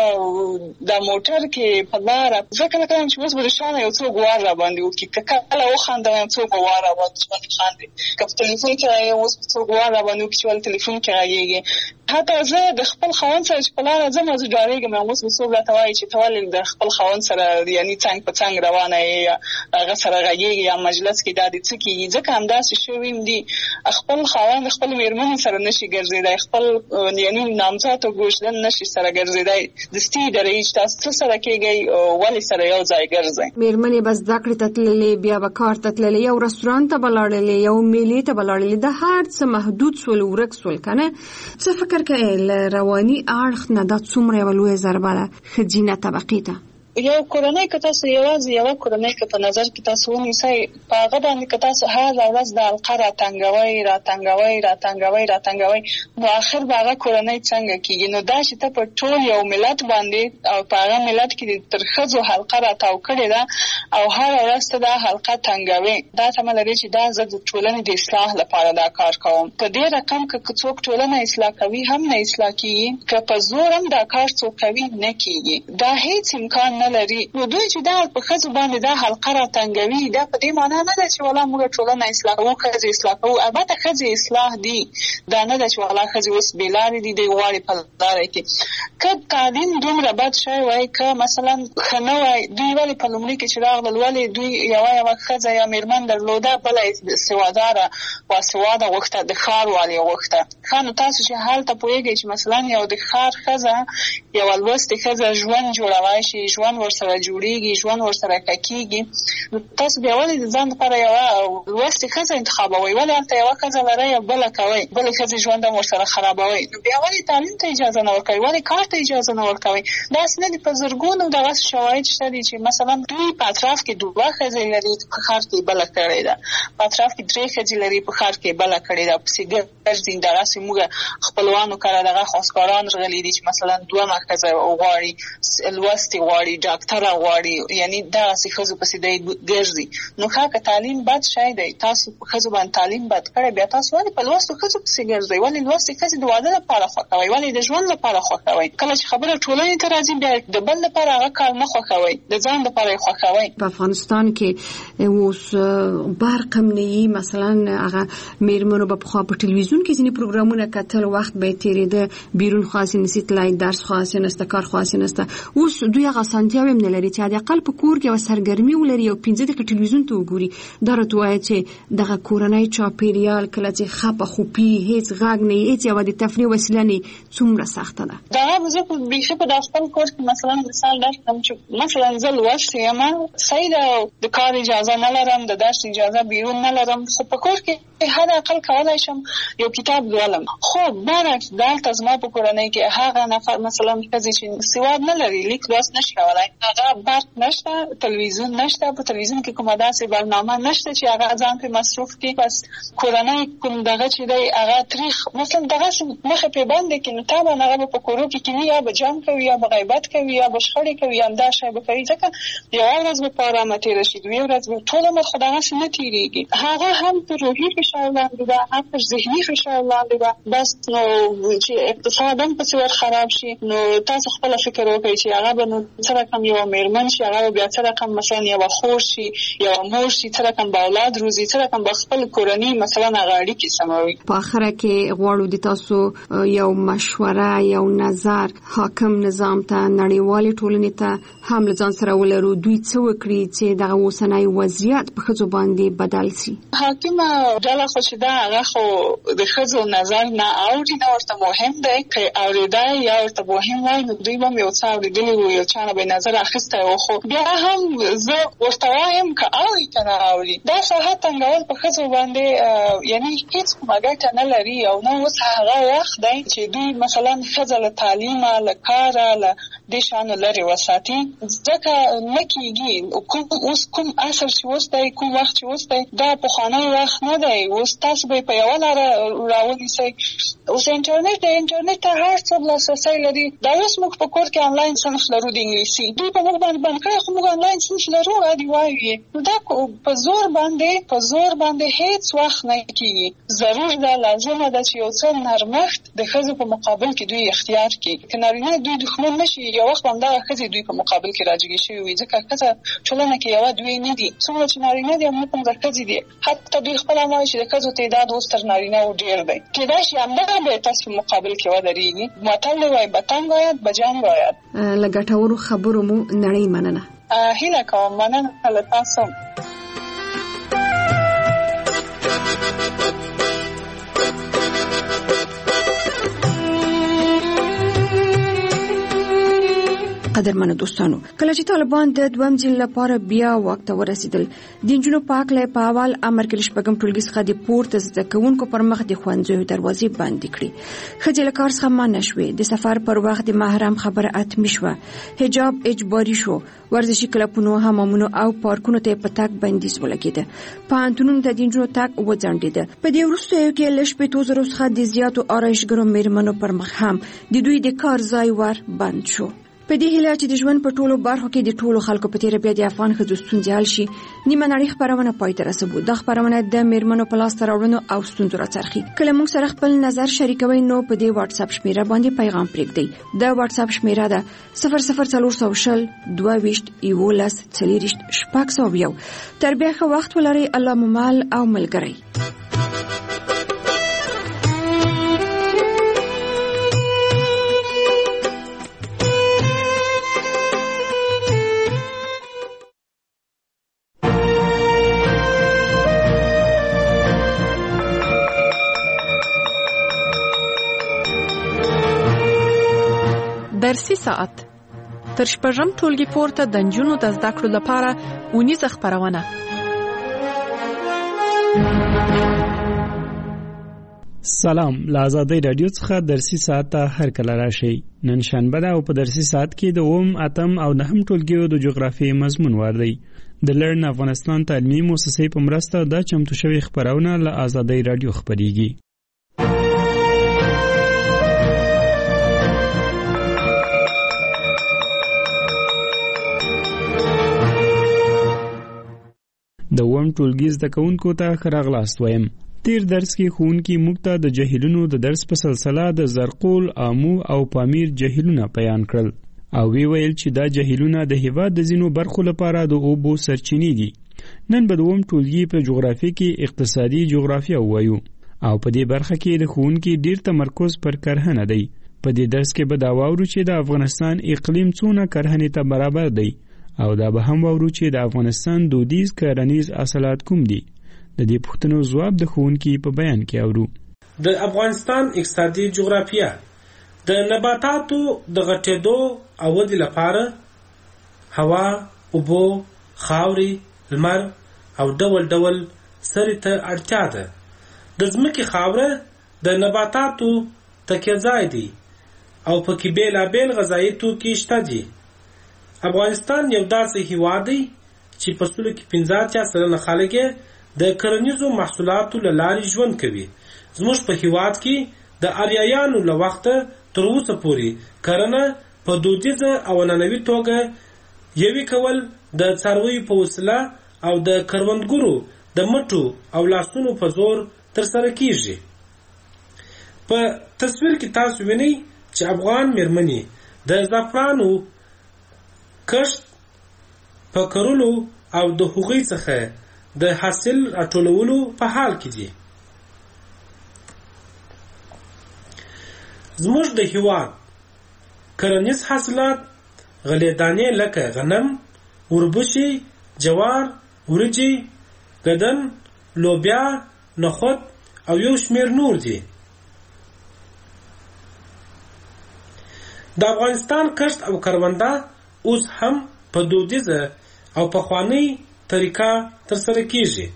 د موټر کې په لاره زه کله کله چې اوس به د شانه یو څوک وار راباندې وکړي، که کله وخاندم یم څوک به وار راباندې خاندي، که په تلیفون کې رایم اوس څوک وار راباندې وکړي چې ولې تلیفون کې غږېږي. حتی زه د خپل خاوند سره چې په لاره ځم زه ډارېږم، اوس به څوک راته وایي چې ته ولې د خپل خاوند سره یعنې څنګ په څنګ روانه یې یا هغه سره غږېږي یا مجلس کې دا دې څه کېږي. ځکه همداسې شوي هم دي خپل خاوند خپل مېرمنې سره نشي ګرځېدی، خپل یعنې نامزاد او ګوشدن نشي سره ګرځېدی. دستي یې درېږي چې تاسو څه سره کېږئ، ولې سره یو ځای ګرځئ. مېرمنې به زده کړې ته تللې، بیا به کار ته تللې، یو رستورانت ته به لاړلې، یو میلې ته به لاړلې، د هر څه محدود سول، ورک سول که نه. څه فکر کوې له رواني اړخ نه دا څومره یوه لویه ضربه ده ښځینه طبقې ته؟ یو کورنۍ که تاسو یوازې یوه کورنۍ که په نظر کې تاسو ونیسئ، په هغه باندې که تاسو هره ورځ د حلقه راتنګوئ راتنګوئ راتنګوئ راتنګوئ نو آخر به هغه کورنۍ څنګه کېږي؟ نو دا چې ته په ټول یو ملت باندې او په هغه ملت کې تر ښځو حلقه راتاو کړې ده او هره ورځ ته دا حلقه تنګوې، دا تمه لري چې دا زه د ټولنې د اصلاح لپاره دا کار کوم. په دې رقم که څوک ټولنه اصلاح کوي هم نه اصلاح کېږي، که په زور هم دا کار څوک کوي نه کېږي. دا هېڅ امکان نه لري، نو دوی چې دا په ښځو باندې دا حلقه راتنګوي، دا په دې معنا نه ده چې والله موږ ټولنه اصلاح کوو، ښځې اصلاح کوو. البته ښځې اصلاح دي، دا نه ده چې والله ښځې اوس بې لارې دي، دوی غواړي په لاره کې. که تعلیم دومره بد شوی وای، که مثلا ښه نه وای، دوی ولې په لومړي کې چې راغلل ولې دوی یوه یوه ښځه یا مېرمن درلوده، بله یې سواداره باسواده غوښته، د ښار والې غوښته. ښه نو تاسو چې هلته پوهېږئ چې مثلا یو د ښار ښځه یوه لوستې ښځه ژوند جوړولی شي، ژوند ورسره جوړېږي، ژوند ورسره ښه کېږي، نو تاسو بیا ولې د ځان لپاره یوه لوستې ښځه انتخابوئ؟ ولې هلته یوه ښځه لرئ او بله کوئ، بلې ښځې ژوند هم ورسره خرابوئ؟ نو بیا ولې تعلیم ته اجازه نه ورکوئ؟ ولې کار ته اجازه نه ورکوئ؟ داسې نه دي، په زرګونو دغسې شواهد شته دي چې مثلا دوی په اطراف کې دوه ښځې لري، په ښار کې بله کړې ده، په اطراف کې درې ښځې لري، په ښار کې بله کړې ده، پسې ګرځي. دغسې موږ خپلوانو کره دغه خواستګاران راغلي دي چې مثلا دومره ښځه غواړي، لوستې غواړي، ډاکټره غواړي، یعنی دغسې ښځو پسې دی ګرځي. نو ښه که تعلیم بد شی دی، تاسو په ښځو باندې تعلیم بد کړی، بیا تاسو ولې په لوستو ښځو پسې ګرځئ؟ ولې لوستې ښځې د واده لپاره خوښوئ؟ ولې د ژوند لپاره خوښوئ؟ کله چې خبره ټولنې ته راځي، بیا د بل لپاره هغه کار نه خوښوئ، د ځان لپاره یې خوښوئ. په افغانستان کې اوس برق هم نه وي، مثلا هغه مېرمنو به پخوا په ټلویزیون کې ځینې پروګرامونه کتل، وخت به یې تېرېده، بیرون خاصې نسي تللی، درس خاصې نسته، کار خاصې نسته. اوس دوی هغه اسانتیاوې هم نه لري چې حداقل په کور کې یوه سرګرمي ولري او پنځه دقیقې ټلویزیون ته وګوري. دا راته وایه چې دغه کورنی چاپېریال کله چې خپه خوپي، هېڅ غږ نه وي، هېڅ یوه د تفریح وسیله نه وي، څومره سخته ده. دغه زه په بیخي په دا خپل کور کې مثلا مثال درکړم چې مثلا زه لوستې یم، صحیح ده، د کار اجازه نه لرم، د درس اجازه بیرون نه لرم، خو په کور کې حداقل کولی شم یو کتاب لولم. خو برعکس دلته زما په کورنۍ کې هغه نفر مثلا ښځې چې سواد نه لري، لیک لوست نشي کولی، هغه برق نشته، تلویزیون نشته، په تلویزیون کې کومه داسې برنامه نشته چې هغه ځان پرې مصروف کړي. بس کورنۍ کوم دغه چې دی هغه تریخ مثلا دغسې مخې پرې بندې کړي، نو طبعا هغه به په کورو کې کیني، یا به جنګ کوي، یا به غیبت کوي، یا به شخړې کوي، یا همدا شی به کوي. ځکه یوه ورځ به په ارامه تېره شي، دوې ورځ به ټول عمر خو دغسې نه تېرېږي. هغه هم په روحي فشار لاندې ده، هم په ذهني فشار لاندې ده. بس نو چې اقتصاد هم پسې ور خراب شي، نو تاسو خپله فکر وکړئ چې هغه به نو څه رقم یوه مېرمن شي، هغه به بیا څه رقم مثلا یوه خور شي، یوه مور شي، څه رقم به اولاد روزي، څه رقم به خپل کورنۍ مثلا هغه اړیکې سموي. په آخره کې غواړو د تاسو یو مشوره، یو نظر حاکم نظام ته، نړیوالې ټولنې ته هم له ځان سره ولرو، دوی څه وکړي چې دغه اوسنی وضعیت په ښځو باندې بدل شي. حاکمه ډله خو چې ده هغه خو د ښځو نظر نه اوري، نه ورته مهم دی، که اورېدی یا ورته مهم وای نو دوی به هم یو څه اورېدلي وو، یو چا نه به یې نظر اخیستی و. خو بیا هم زه ورته وایم که اوري که نه اوري، دا ساحه تنګول په ښځو باندې یعنې هېڅ کومه ګټه نه لري. او نه اوس هغه وخت دی چې دوی مثلا ښځه له تعلیمه، له کاره، له دې شیانو لرې وساتي، ځکه نه کېږي. کوم اوس کوم عصر چې اوس دی، کوم وخت چې اوس دی، دا پخوانی وخت نه دی. اوس تاسو به یې په یوه لاره راونیسئ. اوس انټرنېټ دی، انټرنېټ ته هر څوک لاسرسی لري. دا اوس موږ په کور کې آنلاین صنف لرو د انګلیسي، دوی په موږ باندې بند کړی، خو موږ آنلاین صنف لرو، عادي وایو یې. نو دا په زور باندې په زور باندې هېڅ وخت نه کېږي. ضرور ده، لازمه ده چې یو څه نرمښت د ښځو په مقابل کې دوی اختیار کړي. که نارینه دوی دښمن نه شي، یو وخت همدغه ښځې دوی په مقابل کې راجګې شوي وي، ځکه ښځه ټولنه کې یوه دوی نه دي. څومره چې نارینه دي همدومره پنځه ښځې دي. حتی دوی خپله هم وایي چې د ښځو تعداد اوس تر نارینه و ډېر دی. کېدای شي همدغه به تاسو په مقابل کې ودرېږي. متل دی وایي بتنګ آید به جنګ آید. له ګټورو خبرو مو نړۍ مننه. هیله کوم، مننه له تاسو. قدرمنو دوستانو، کله چې طالبان د دویم ځل لپاره بیا واک ته ورسېدل، د نجونو په هکله په اول امر کې له شپږم ټولګي څخه د پورته زده کوونکو پر مخ د ښوونځیو دروازې بندې کړې. ښځې له کار څخه منع شوې، د سفر پر وخت د محرم خبره اتمي شوه، حجاب اجباري شو، ورزشي کلبونو، حمامونو او پارکونو ته په تګ بندیز ولګېده، پوهنتونونو ته د نجونو تګ وځنډېده. په دې وروستیو کې له شپېتو زرو څخه د زیاتو آرایشګرو مېرمنو پر مخ هم د دوی د کار ځای ور بند شو. په دې هیله چې د ژوند په ټولو برخو کې د ټولو خلکو په تیر بیا د افغان ښځو ستونزې حل شي، نیمه نړۍ خپرونه پای ته رسوو. دا خپرونه د میرمنو په لاسته راوړنو او ستونزو راڅرخي. کله موږ سره خپل نظر شریکوئ نو په دې واتس اپ شمیره باندې پیغام پرېږدئ. د واتس اپ شمیره ده صفر صفر څلور سوه شل دوه ویشت یولس څلېرویشت شپږ سوه یو. تر بیا ښه وخت ولرئ. الله مو مل او ملګری. درسي ساعت تر شپږم ټولګي پورته د نجونو د زده کړو لپاره اونیزه خپرونه. سلام، له آزادۍ رادیو څخه درسي ساعت ته هر کله راشئ. نن شنبه ده او په درسي ساعت کې د اووم، اتم او نهم ټولګیو د جغرافیې مضمون وار دی. د لرن افغانستان تعلیمي مؤسسې په مرسته دا چمتو شوې خپرونه له آزادۍ رادیو خپریږي. د اووم ټولګي زده کوونکو ته ښه راغلاست وایم. تیر درس کې ښوونکي موږ ته د جهیلونو د درس په سلسله د زرقول، آمو او پامیر جهیلونه بیان کړل او وی ویل چې دا جهیلونه د هېواد د ځینو برخو لپاره د اوبو سرچینې دي. نن به د اووم ټولګي په جغرافیه کې اقتصادي جغرافیه ووایو او په دې برخه کې د ښوونکي ډیر تمرکز پر کرهنه دی. په دې درس کې به دا واورو چې د افغانستان اقلیم څونه کرهنې ته برابر دی او دا به هم واورو چې د افغانستان دودیز کرنیز اصالات کوم دي. د دې پوښتنو ځواب د ښوونکي په بیان کې اورو. د افغانستان اقتصادي جغرافیه د نباتاتو د غټېدو او ودې لپاره هوا، اوبو، خاورې، لمر او ډول ډول سرې ته اړتیا ده. د ځمکې خاوره د نباتاتو تکیه ځای دی او پکې بېلابېل غذایي توکي شته دي. افغانستان یو داسې هیواد دی چې په سلو کې پنځه اتیا سلنه خلک د کرنیزو محصولاتو له لارې ژوند کوي. زموږ په هیواد کې د آریایانو له وخته تر اوسه پورې کرنه په دودیزه او عنعنوي توګه یوې کول د څارویو په وسیله او د کروندګرو د مټو او لاسونو په زور ترسره کیږي. په تصویر کې تاسو وینئ چې افغان میرمنې د زعفرانو کښت په کرلو او د هغوی څخه د حاصل راټولولو په حال کې دي. زموږ د هیواد کرنیز حاصلات غلې دانې لکه غنم، وربشې، جوار، ورجې، ګدن، لوبیا، نخود او یو شمیر نور دي. د افغانستان کښت او کرونده اوس هم په دودیزه او پخوانۍ طریقه ترسره کیږي.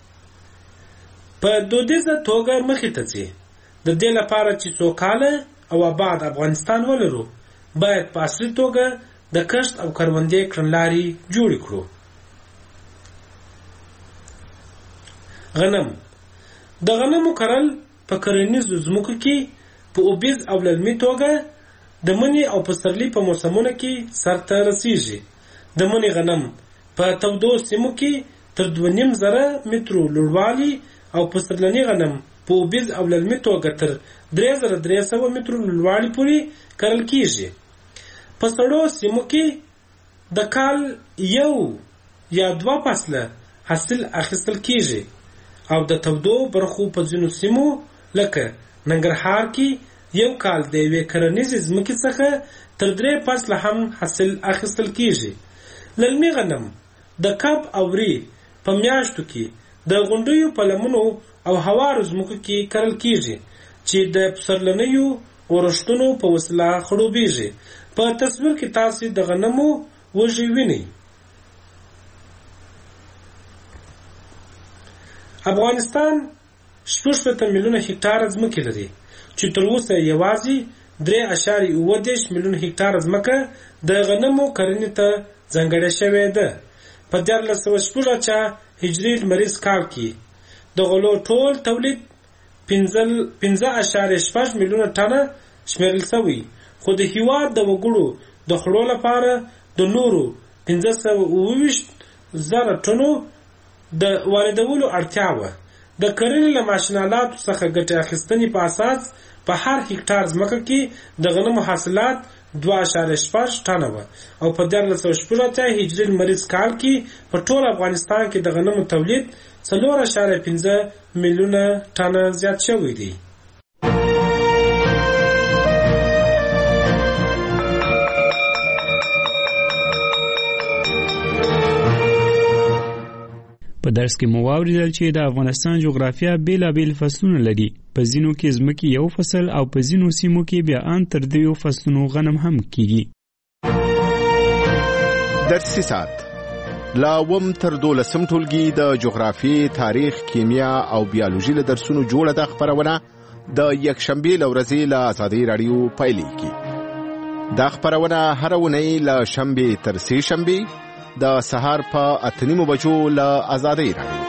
په دودیزه توګه مخې ته ځي. د دې لپاره چې سوکاله او آباد افغانستان ولرو باید په عصري توګه د کښت او کروندې کړنلارې جوړې کړو. غنم د غنمو کرل په کرنیزو ځمکو کې په اوبیز او للمي توګه د مني او پسرلي په موسمونو کې سرته رسیږي. د مني غنم په تودو سیمو کې تر دوه نیم زره مترو لوړوالي او پسرلني غنم په اوبیز او للمي توګه تر درې زره درې سوه مترو لوړوالي پورې کرل کیږي. په سړو سیمو کې د کال یو یا دوه فصله حاصل اخیستل کیږي او د تودو برخو په ځینو سیمو لکه ننګرهار کې یو کال د یوې کرنیزې ځمکې څخه تر درې فصله هم حاصل اخیستل کیږي. للمي غنم د کب او ری په میاشتو کې د غونډیو په لمنو او هوارو ځمکو کې کرل کیږي چې د پسرلنیو اورښتونو په وسیله خړوبیږي. په تصویر کې تاسو د غنمو وږي وینئ. افغانستان شپږ شپېته میلیونه هکټاره ځمکې لري چې تر اوسه یوازې درې اعشاریه اووه دېرش میلیونه هکټاره ځمکه د غنمو کرنې ته ځانګړې شوې ده. په دیارلس سوه شپږ اتیا هجري لمریز کال کې د غلو ټول تولید پنځه اعشاریه شپږ میلیونه ټنه شمیرل شوی، خو د هیواد د وګړو د خړو لپاره د نورو پنځه سوه اوه ویشت زره ټنو د واردولو اړتیا وه. د کرنې له ماشینالاتو څخه ګټې اخیستنې په اساس په هر هکټار ځمکه کې د غنمو حاصلات دوه اعشاریه شپږ ټنه وه او په دیارلس سوه شپږ اتیا هجري لمریز کال کې په ټول افغانستان کې د غنمو تولید څلور اعشاریه پنځه میلیونه ټنه زیات شوی دی. په درس کې مو واوریدل چې د افغانستان جغرافیا بیلابیل فصلونه لري. په ځینو کې ځمکې یو فصل او په ځینو سیمو کې بیا ان تر دریو فصلونو غنم هم کیږي. درسي ساعت لا وم تر دولسم ټولګي د جغرافي، تاریخ، کیمیا او بیولوژي له درسونو جوړه د خبرونه د یکشنبه لورځي له آزادۍ رادیو پایلیږي. دا خبرونه هر ونې له شنبه تر سه شنبه د سهار په اتنیمو بجو له آزادۍ رادیو.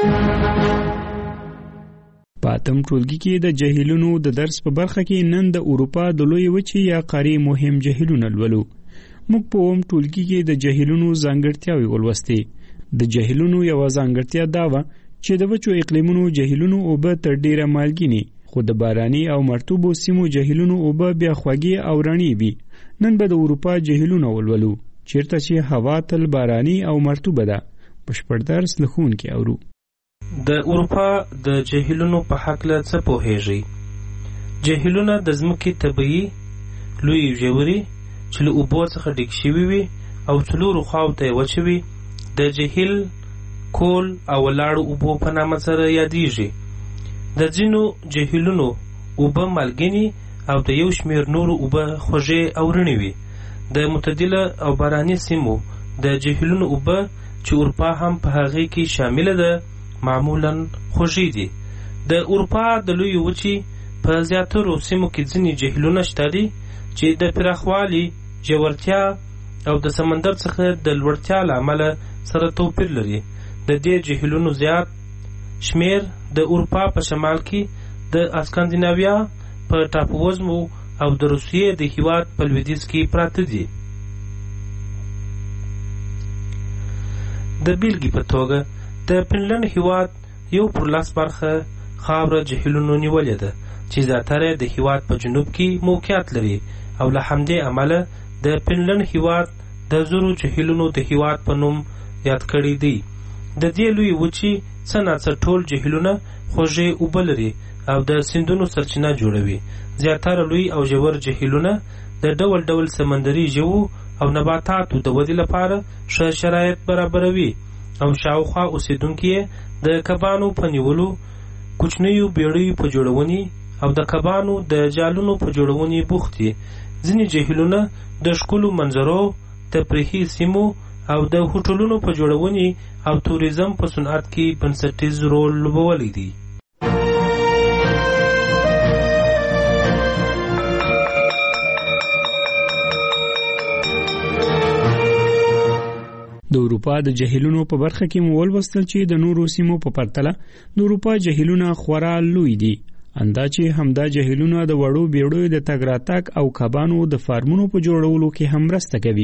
په اتم ټولګي کې د جهیلونو د درس په برخه کې نن د اروپا د لوی وچې یا قارې مهم جهیلونه لولو. موږ په اوم ټولګي کې د جهیلونو ځانګړتیاوې ولوستې. د جهیلونو یوه ځانګړتیا دا وه چې د وچو اقلیمونو جهیلونو اوبه تر ډیره مالګینې، خو د باراني او مرطوبو سیمو جهیلونو اوبه بیا خوږې او رڼې وي. نن به د اروپا جهیلونه ولولو چیرته چې هوا تل باراني او مرطوبه ده. بشپړ درس له ښوونکي اورو. د اروپا د جهیلونو په هکله څه پوهیږئ؟ جهیلونه د ځمکې طبیعي لوی ژورې چې له اوبو څخه ډک شوي وي او څلورو خواو ته یې وچې وي د جهیل کول او ولاړو اوبو په نامه سره یادیږي. د ځینو جهیلونو اوبه مالګینې او د یو شمېر نورو اوبه خوږې او رڼې وي. د معتدله او باراني سیمو د جهیلونو اوبه چې اروپا هم په هغې کې شامله ده معمولا خوږې دي. د اروپا د لوی وچې په زیاترو سیمو کې ځینې جهیلونه شته دي چې د پراخوالي، ژورتیا او د سمندر څخه د لوړتیا له امله سره توپیر لري. د دې جهیلونو زیات شمیر د اروپا په شمال کې د اسکاندیناویا په ټاپووزمو او د روسیې د هیواد په لویدیځ کې پراته دي. د بیلګې په توګه د فنلنډ هیواد یو پر لس برخه خاوره جهیلونو نیولې ده چې زیاتره د هیواد په جنوب کې موقعیت لري او له همدې امله د فنلنډ هیواد د زرو جهیلونو د هیواد په نوم یاد کړی دی. د دې لوی وچې څه ناڅه ټول جهیلونه خوږې اوبه لري او د سیندونو سرچینه جوړوي. زیاتره لوی او ژور جهیلونه د ډول ډول سمندري ژوو او نباتاتو د ودې لپاره ښه شرایط برابروي او شاوخوا اوسیدونکي د کبانو په نیولو، کوچنیو بیړیو په جوړونې او د کبانو د جالونو په جوړونې بوخت دي. ځینې جهیلونه د ښکلو منظرو، تفریحي سیمو او د هوټلونو په جوړونې او توریزم په صنعت کې بنسټیز رول لوبولی دی. د اروپا د جهیلونو په برخه کې مو ولوستل چې د نورو سیمو په پرتله د اروپا جهیلونه خورا لوی دي. اندا چې همدا جهیلونه د وړو بیړیو د تګ راتګ او کبانو د فارمونو په جوړولو کې هم مرسته کوي.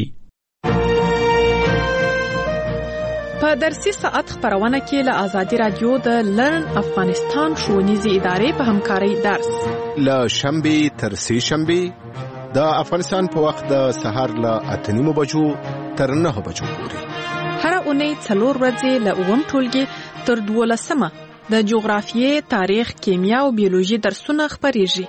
په درسي ساعت خبرونه کې له آزادي رادیو د لرن افغانستان ښوونیزې ادارې په همکارۍ درس له شنبه تر سه شنبه د افغانستان په وخت د سهار له اتنیمو بجو تر نهه بجو پورې هر اونۍ څلور ورځې له اووم ټولګي تر دولسمه د جغرافیې، تاریخ، کیمیا او بیولوژي درسونه خبرېږي.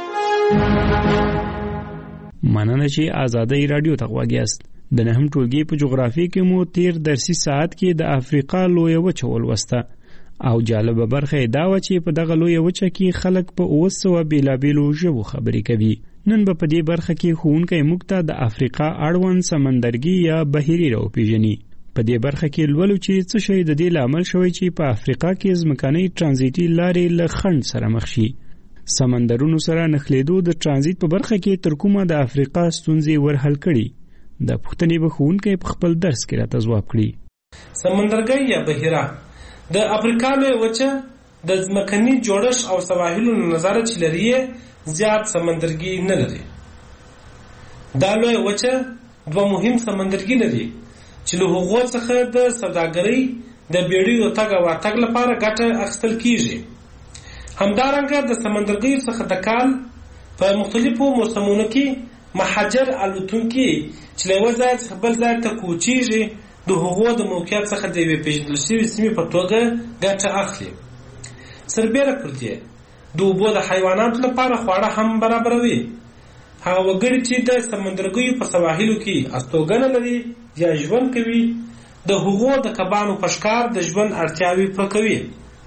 مننه چې آزادۍ رادیو ته غوږ یاست. د نهم ټولګي په جغرافیې کې مو تیر درسي ساعت کې د افریقا لویه وچه ولوسته او جالبه برخه دا و چې په دغه لویه وچه کې خلک په اوه سوه بیلابیلو ژبو خبرې کوي. نن به په دې برخه کې ښوونکی موږ ته د افریقا اړوند سمندرګي یا بحیري راوپېژني. په دې برخه کې لولو چې څه شی د دې لامل شوی چې په افریقا کې ځمکنۍ ترانزیتي لارې له خنډ سره مخ شي. سمندرونو سره نښلېدو د ترانزیت په برخه کې تر کومه د افریقا ستونزې ورحل کړي. د پوښتنې به ښوونکی په خپل درس کې راته ځواب کړي. سمندرګي یا بحیره د افریقا لویه وچه د ځمکني جوړښت او سواحلو نظر چې لري زیات سمندرګي نه لري. دا لوی وچه دوه مهم سمندرګي لري چې له هغو څخه د سوداګرۍ د بیړیو تګ او راتګ لپاره ګټه اخیستل کیږي. همدارنګه د سمندرګیو څخه د کال په مختلفو موسمونو کې مهاجر الوتونکي چې له یوه ځای څخه بل ځای ته کوچیږي د هغو د موقعیت څخه د یوې پیژندل شوې سیمې په توګه ګټه اخلي. سربیره پر دې د اوبو د حیواناتو لپاره خواړه هم برابروي. هغه وګړي چې د سمندرګیو په سواحلو کې استوګنه لري یا ژوند کوي د هغو د کبانو په ښکار د ژوند اړتیاوې پوره کوي.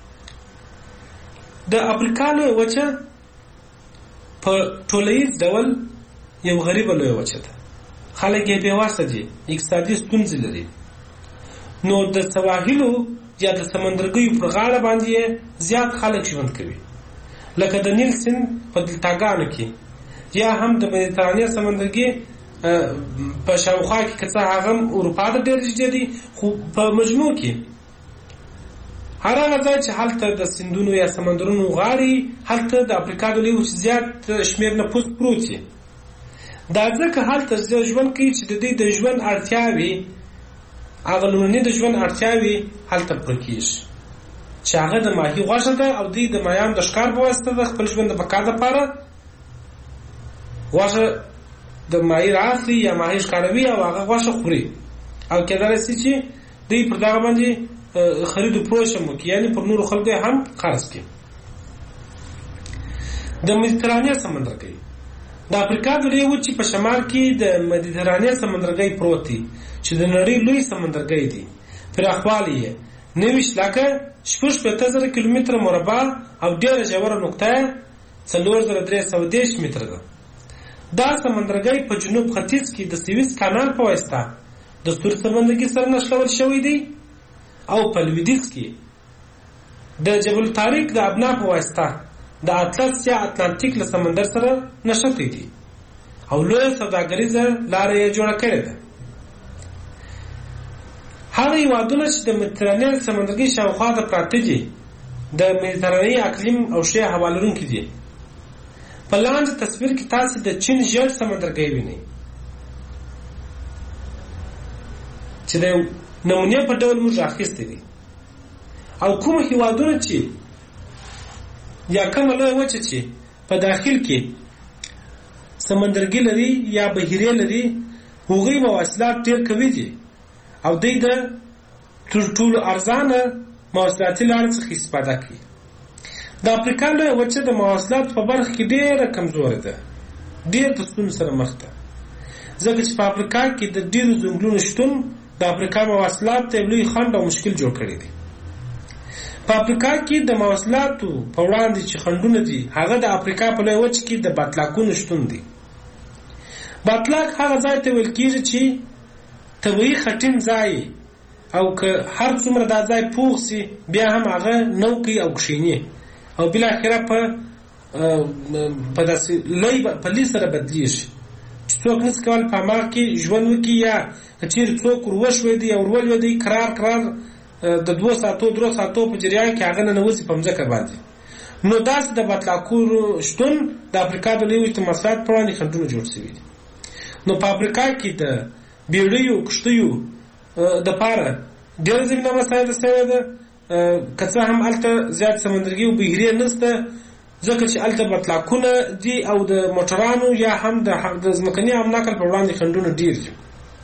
د افریقا لویه وچه په ټولیز ډول یو غریبه لویه وچه ده. خلک یې بېواسطه دي، اقتصادي ستونزې لري. نو د سواحلو یا د سمندرګیو پر غاړه باندې زیات خلک ژوند کوي، لکه د نیل سیند په دلتاګانو کې یا هم د مدیترانې سمندرګي په شاوخوا کې که څه هغه اروپا ته ډېر نږدې دي، خو په مجموع کې هر هغه ځای چې هلته د سیندونو یا سمندرونو غاړې هلته د افریقا د لویې وچې زیات شمېر نفوس پروت وي. دا ځکه هلته ژوند کوي چې د دوی د ژوند اړتیاوې هغه لومړنۍ د ژوند اړتیاوې هلته پوره کېږي چې هغه د ماهي غوښه ده او دوی د ماهیانو د ښکار په واسطه د خپل ژوند د بقا دپاره غوښه د ماهي رااخلي یا ماهي ښکاروي او هغه غوښه خوري او کېدای شي چې دوی پر دغه باندې خرید و فروش هم وکړي، یعنې پر نورو خلکو هم خرڅ کړي. د مدیترانې سمندرګي د افریقا د لویې وچې په شمال کې د مدیترانې سمندرګي پروت دی چې د نړۍ لوی سمندرګي دی. پراخوالی یې نوي شلاکه شپږ شپېته زره کیلومتره مربع او ډېره ژوره نقطه څلور زره درې سوه دېرش متره ده. دا سمندرګي په جنوب ختیځ کې د سویس کانال په واسطه د سور سمندرګي سره نښلول شوی دی او په لویدیځ کې د جبل طارق د ابنا په واسطه د اطلس یا اتلانتیک له سمندر سره نښتی دي او لویه سوداګریزه لاره یې جوړه کړې ده. هغه هېوادونه چې د مدیترانې سمندرګي شاوخوا ته پراته دي د مدیترانې اقلیم او ښې هوا لرونکي دي. په لاندې تصویر کې تاسې د چین ژیړ سمندرګي وینئ چې د نمونې په ډول موږ اخیستی دي. او کوم هېوادونه چې یا کومه لویه وچه چې په داخل کې سمندرګي لري یا بحیرې لري هغوی مواصلات ډېر قوي دي او دوی د تر ټولو ارزانه مواصلاتي لارې څخه استفاده کوي. د افریقا لویه وچه د مواصلاتو په برخه کې ډېره کمزورې ده، ډېر د ستونزو سره مخ ده، ځکه چې په افریقا کې د ډېرو ځنګلونو شتون د افریقا مواصلات ته لوی خنډ او مشکل جوړ کړی دی. په افریقا کې د مواصلاتو په وړاندې چې خنډونه دي هغه د افریقا په لویه وچه کې د باطلاقونو شتون دی. باطلاق هغه ځای ته ویل کېږي چې طبیعي خټین ځای او که هر څومره دا ځای پوخ سي بیا هم هغه نو کوي او کښیني او بالاخره په په داسې لوی په لوی سره بدلیږي چې څوک نسي کولی په هماغه کې ژوند وکړي یا که چېرې څوک ور وشوېدی او ور ولوېدی کرار کرار د دوه ساعتو درو ساعتو په جریان کې هغه ننوځي په مځکه باندې. نو داسې د باطلاقونو شتون د افریقا د لویې وچې د مواصلاتو په وړاندې خنډونه جوړ شوي دي. نو په افریقا کې د بیړیو کښتیو دپاره ډېره زمینه مساعده شوې ده، که څه هم هلته زیات سمندرګي او بحیرې نشته ځکه چې هلته باطلاقونه دي او د موټرانو یا هم د ځمکني هم نقل په وړاندې خنډونه ډېر دي.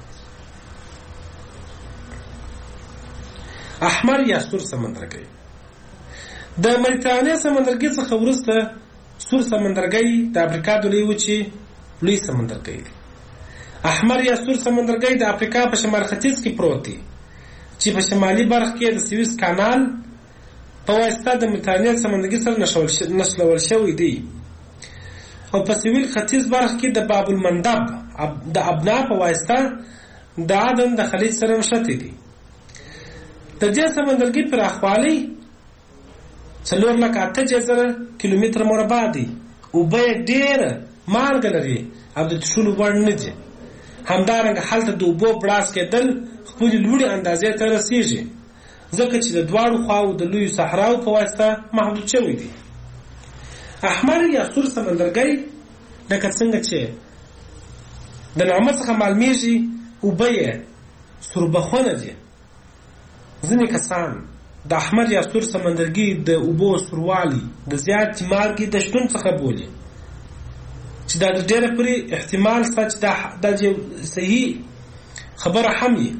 احمر یا سور سمندرګي د مدیترانې سمندرګي څخه وروسته سور سمندرګي د افریقا د لویې وچې لوی سمندرګي دی. احمر یا سور سمندرګي د افریقا په شمال ختیځ کې پروت دی چې په شمالي برخه کې د سویس کانال په واسطه د مدیترانې سمندرګي سره نښلول شوی دی او په سویل ختیځ برخه کې د باب المندب د ابنا په واسطه د عدن د خلیج سره نښتي دي. د دې سمندرګي پراخوالی څلور لکه اته زره کیلومتره مربع دی. اوبه یې ډېره مالګه لري او د څښلو وړ نه دي. همدارنګه هلته د اوبو بړاس کېدل خپلې لوړې اندازې ته رسېږي ځکه چې د دواړو خواو د لویو صحراو په واسطه محدود شوی دی. احمر یا سور سمندرګي لکه څنګه چې د نامه څخه معلومیږي اوبه یې سوربخونه دي. ځینې کسان د احمر یا سور سمندرګي د اوبو سوروالی د زیاتې مالګې د شتون څخه بولي، چې دا د ډېره پورې احتمال شته چې دا د صحیح خبره هم وي.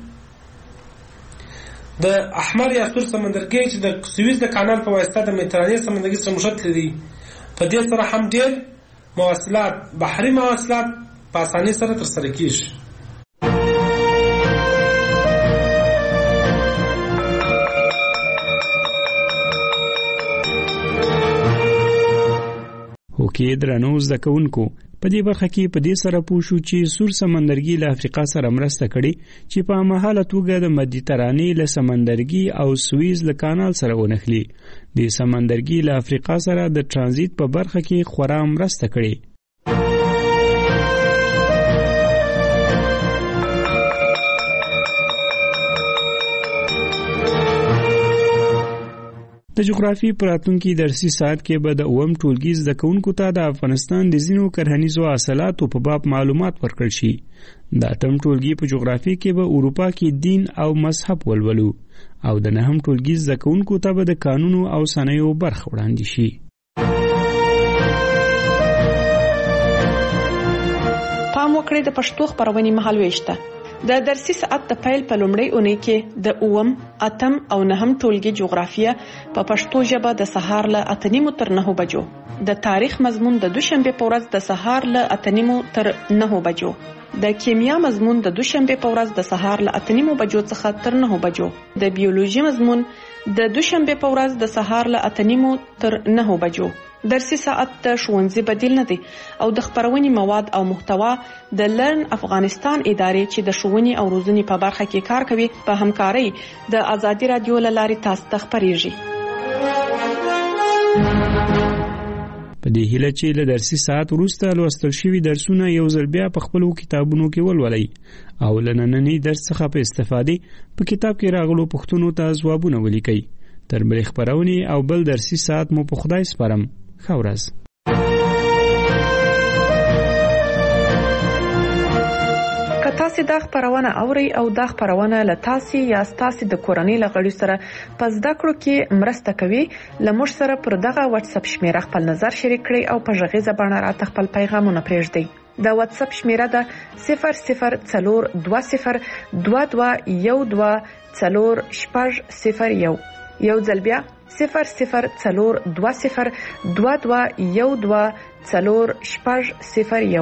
د احمر یا سور سمندرګي چې د سویس د کانال په واسطه د مدیترانې سمندرګي سره نښت لري، په دې سره هم ډېر مواصلات بحري مواصلات په اسانۍ سره ترسره کیږي. هوکې درنو زده کوونکو، په دې برخه کې په دې سره پوه شو چې سور سمندرګي له افریقا سره مرسته کړې چې په مهاله توګه د مدیترانې له سمندرګي او سویس له کانال سره ونښلي. د سمندرګي له افریقا سره د ترانزیت په برخه کې خورا مرسته کړې. د جغرافي پراتونکي درسي ساعت کې به د اوم ټولګي زده کوونکو ته د افغانستان د ځینو کرهنیزو حاصلاتو په باب معلومات ورکړل شي. د اتم ټولګي په جغرافي کې به اروپا کې دین او مذهب ولولو او د نهم ټولګي زده کوونکو ته به د قانونو او صنایعو برخه وړاندې شي. پام وکړئ د پښتو خبرونې مهالويش ته. د درسي ساعت د پیل په لومړۍ اونۍ کې د اوم، اتم او نهم ټولګي جغرافیه په پښتو ژبه د سهار له اته نیمو تر نهو بجو، د تاریخ مضمون د دوشنبه په ورځ د سهار له اته نیمو تر نهو بجو، د کیمیا مضمون د دوشنبه په ورځ د سهار له اته نیمو بجو څخه تر نهو بجو، د بیولوژي مضمون د دوشنبه په ورځ د سهار له اته نیمو تر نهو بجو. درسي ساعت د ښوونځي بدیل نه دی او د خبرونې مواد او محتوا د لرن افغانستان ادارې چې د ښوونې او روزنې په برخه کې کار کوي په همکارۍ د آزادي رادیو له لارې تاسو ته خبرېږي. په دې هیله چې له درسي ساعت وروسته لوستل شوي درسونه یو ځل بیا په خپلو کتابونو کې ولولئ او له ننني درس څخه په استفادې په کتاب کې راغلو پوښتنو ته ځوابونه ولیکئ. تر بلې خبرونې او بل درسي ساعت مو په خدای سپارم. ښه ورځ. که تاسو دا خبرونه اورئ او دا خبرونه له تاسو یا تاسو د کورنۍ له غړي سره په زده کړو کې مرسته کوي، له موږ سره پر دغه واتس اپ شمیره خپل نظر شریک کړئ او په غږیزه بڼه راته خپل پیغامونه پرېږدئ. د واتس اپ شمیره ده صفر صفر څلور دوه صفر دوه دوه یو دوه څلور شپږ صفر یو. یو ځل بیا صفر صفر څلور دوه صفر دوه دوه یو دوه څلور شپږ صفر یو.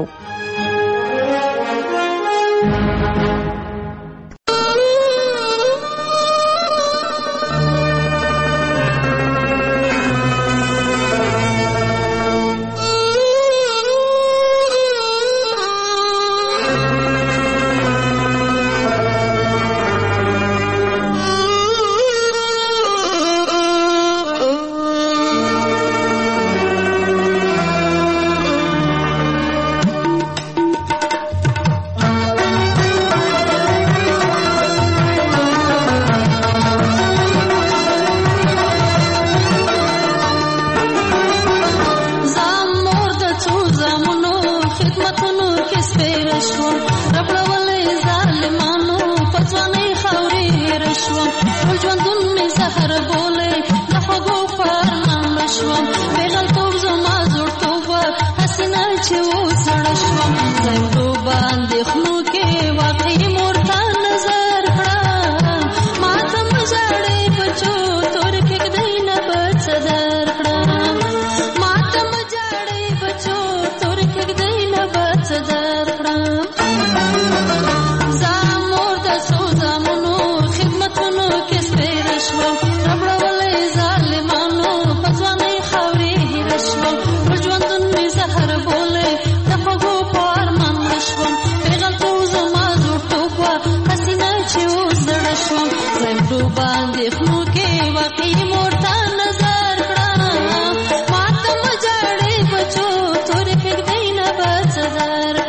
باندې خلو کې واقعي مورته نظر کړه، ماته مجاړې بچو تور کې دینه بڅدار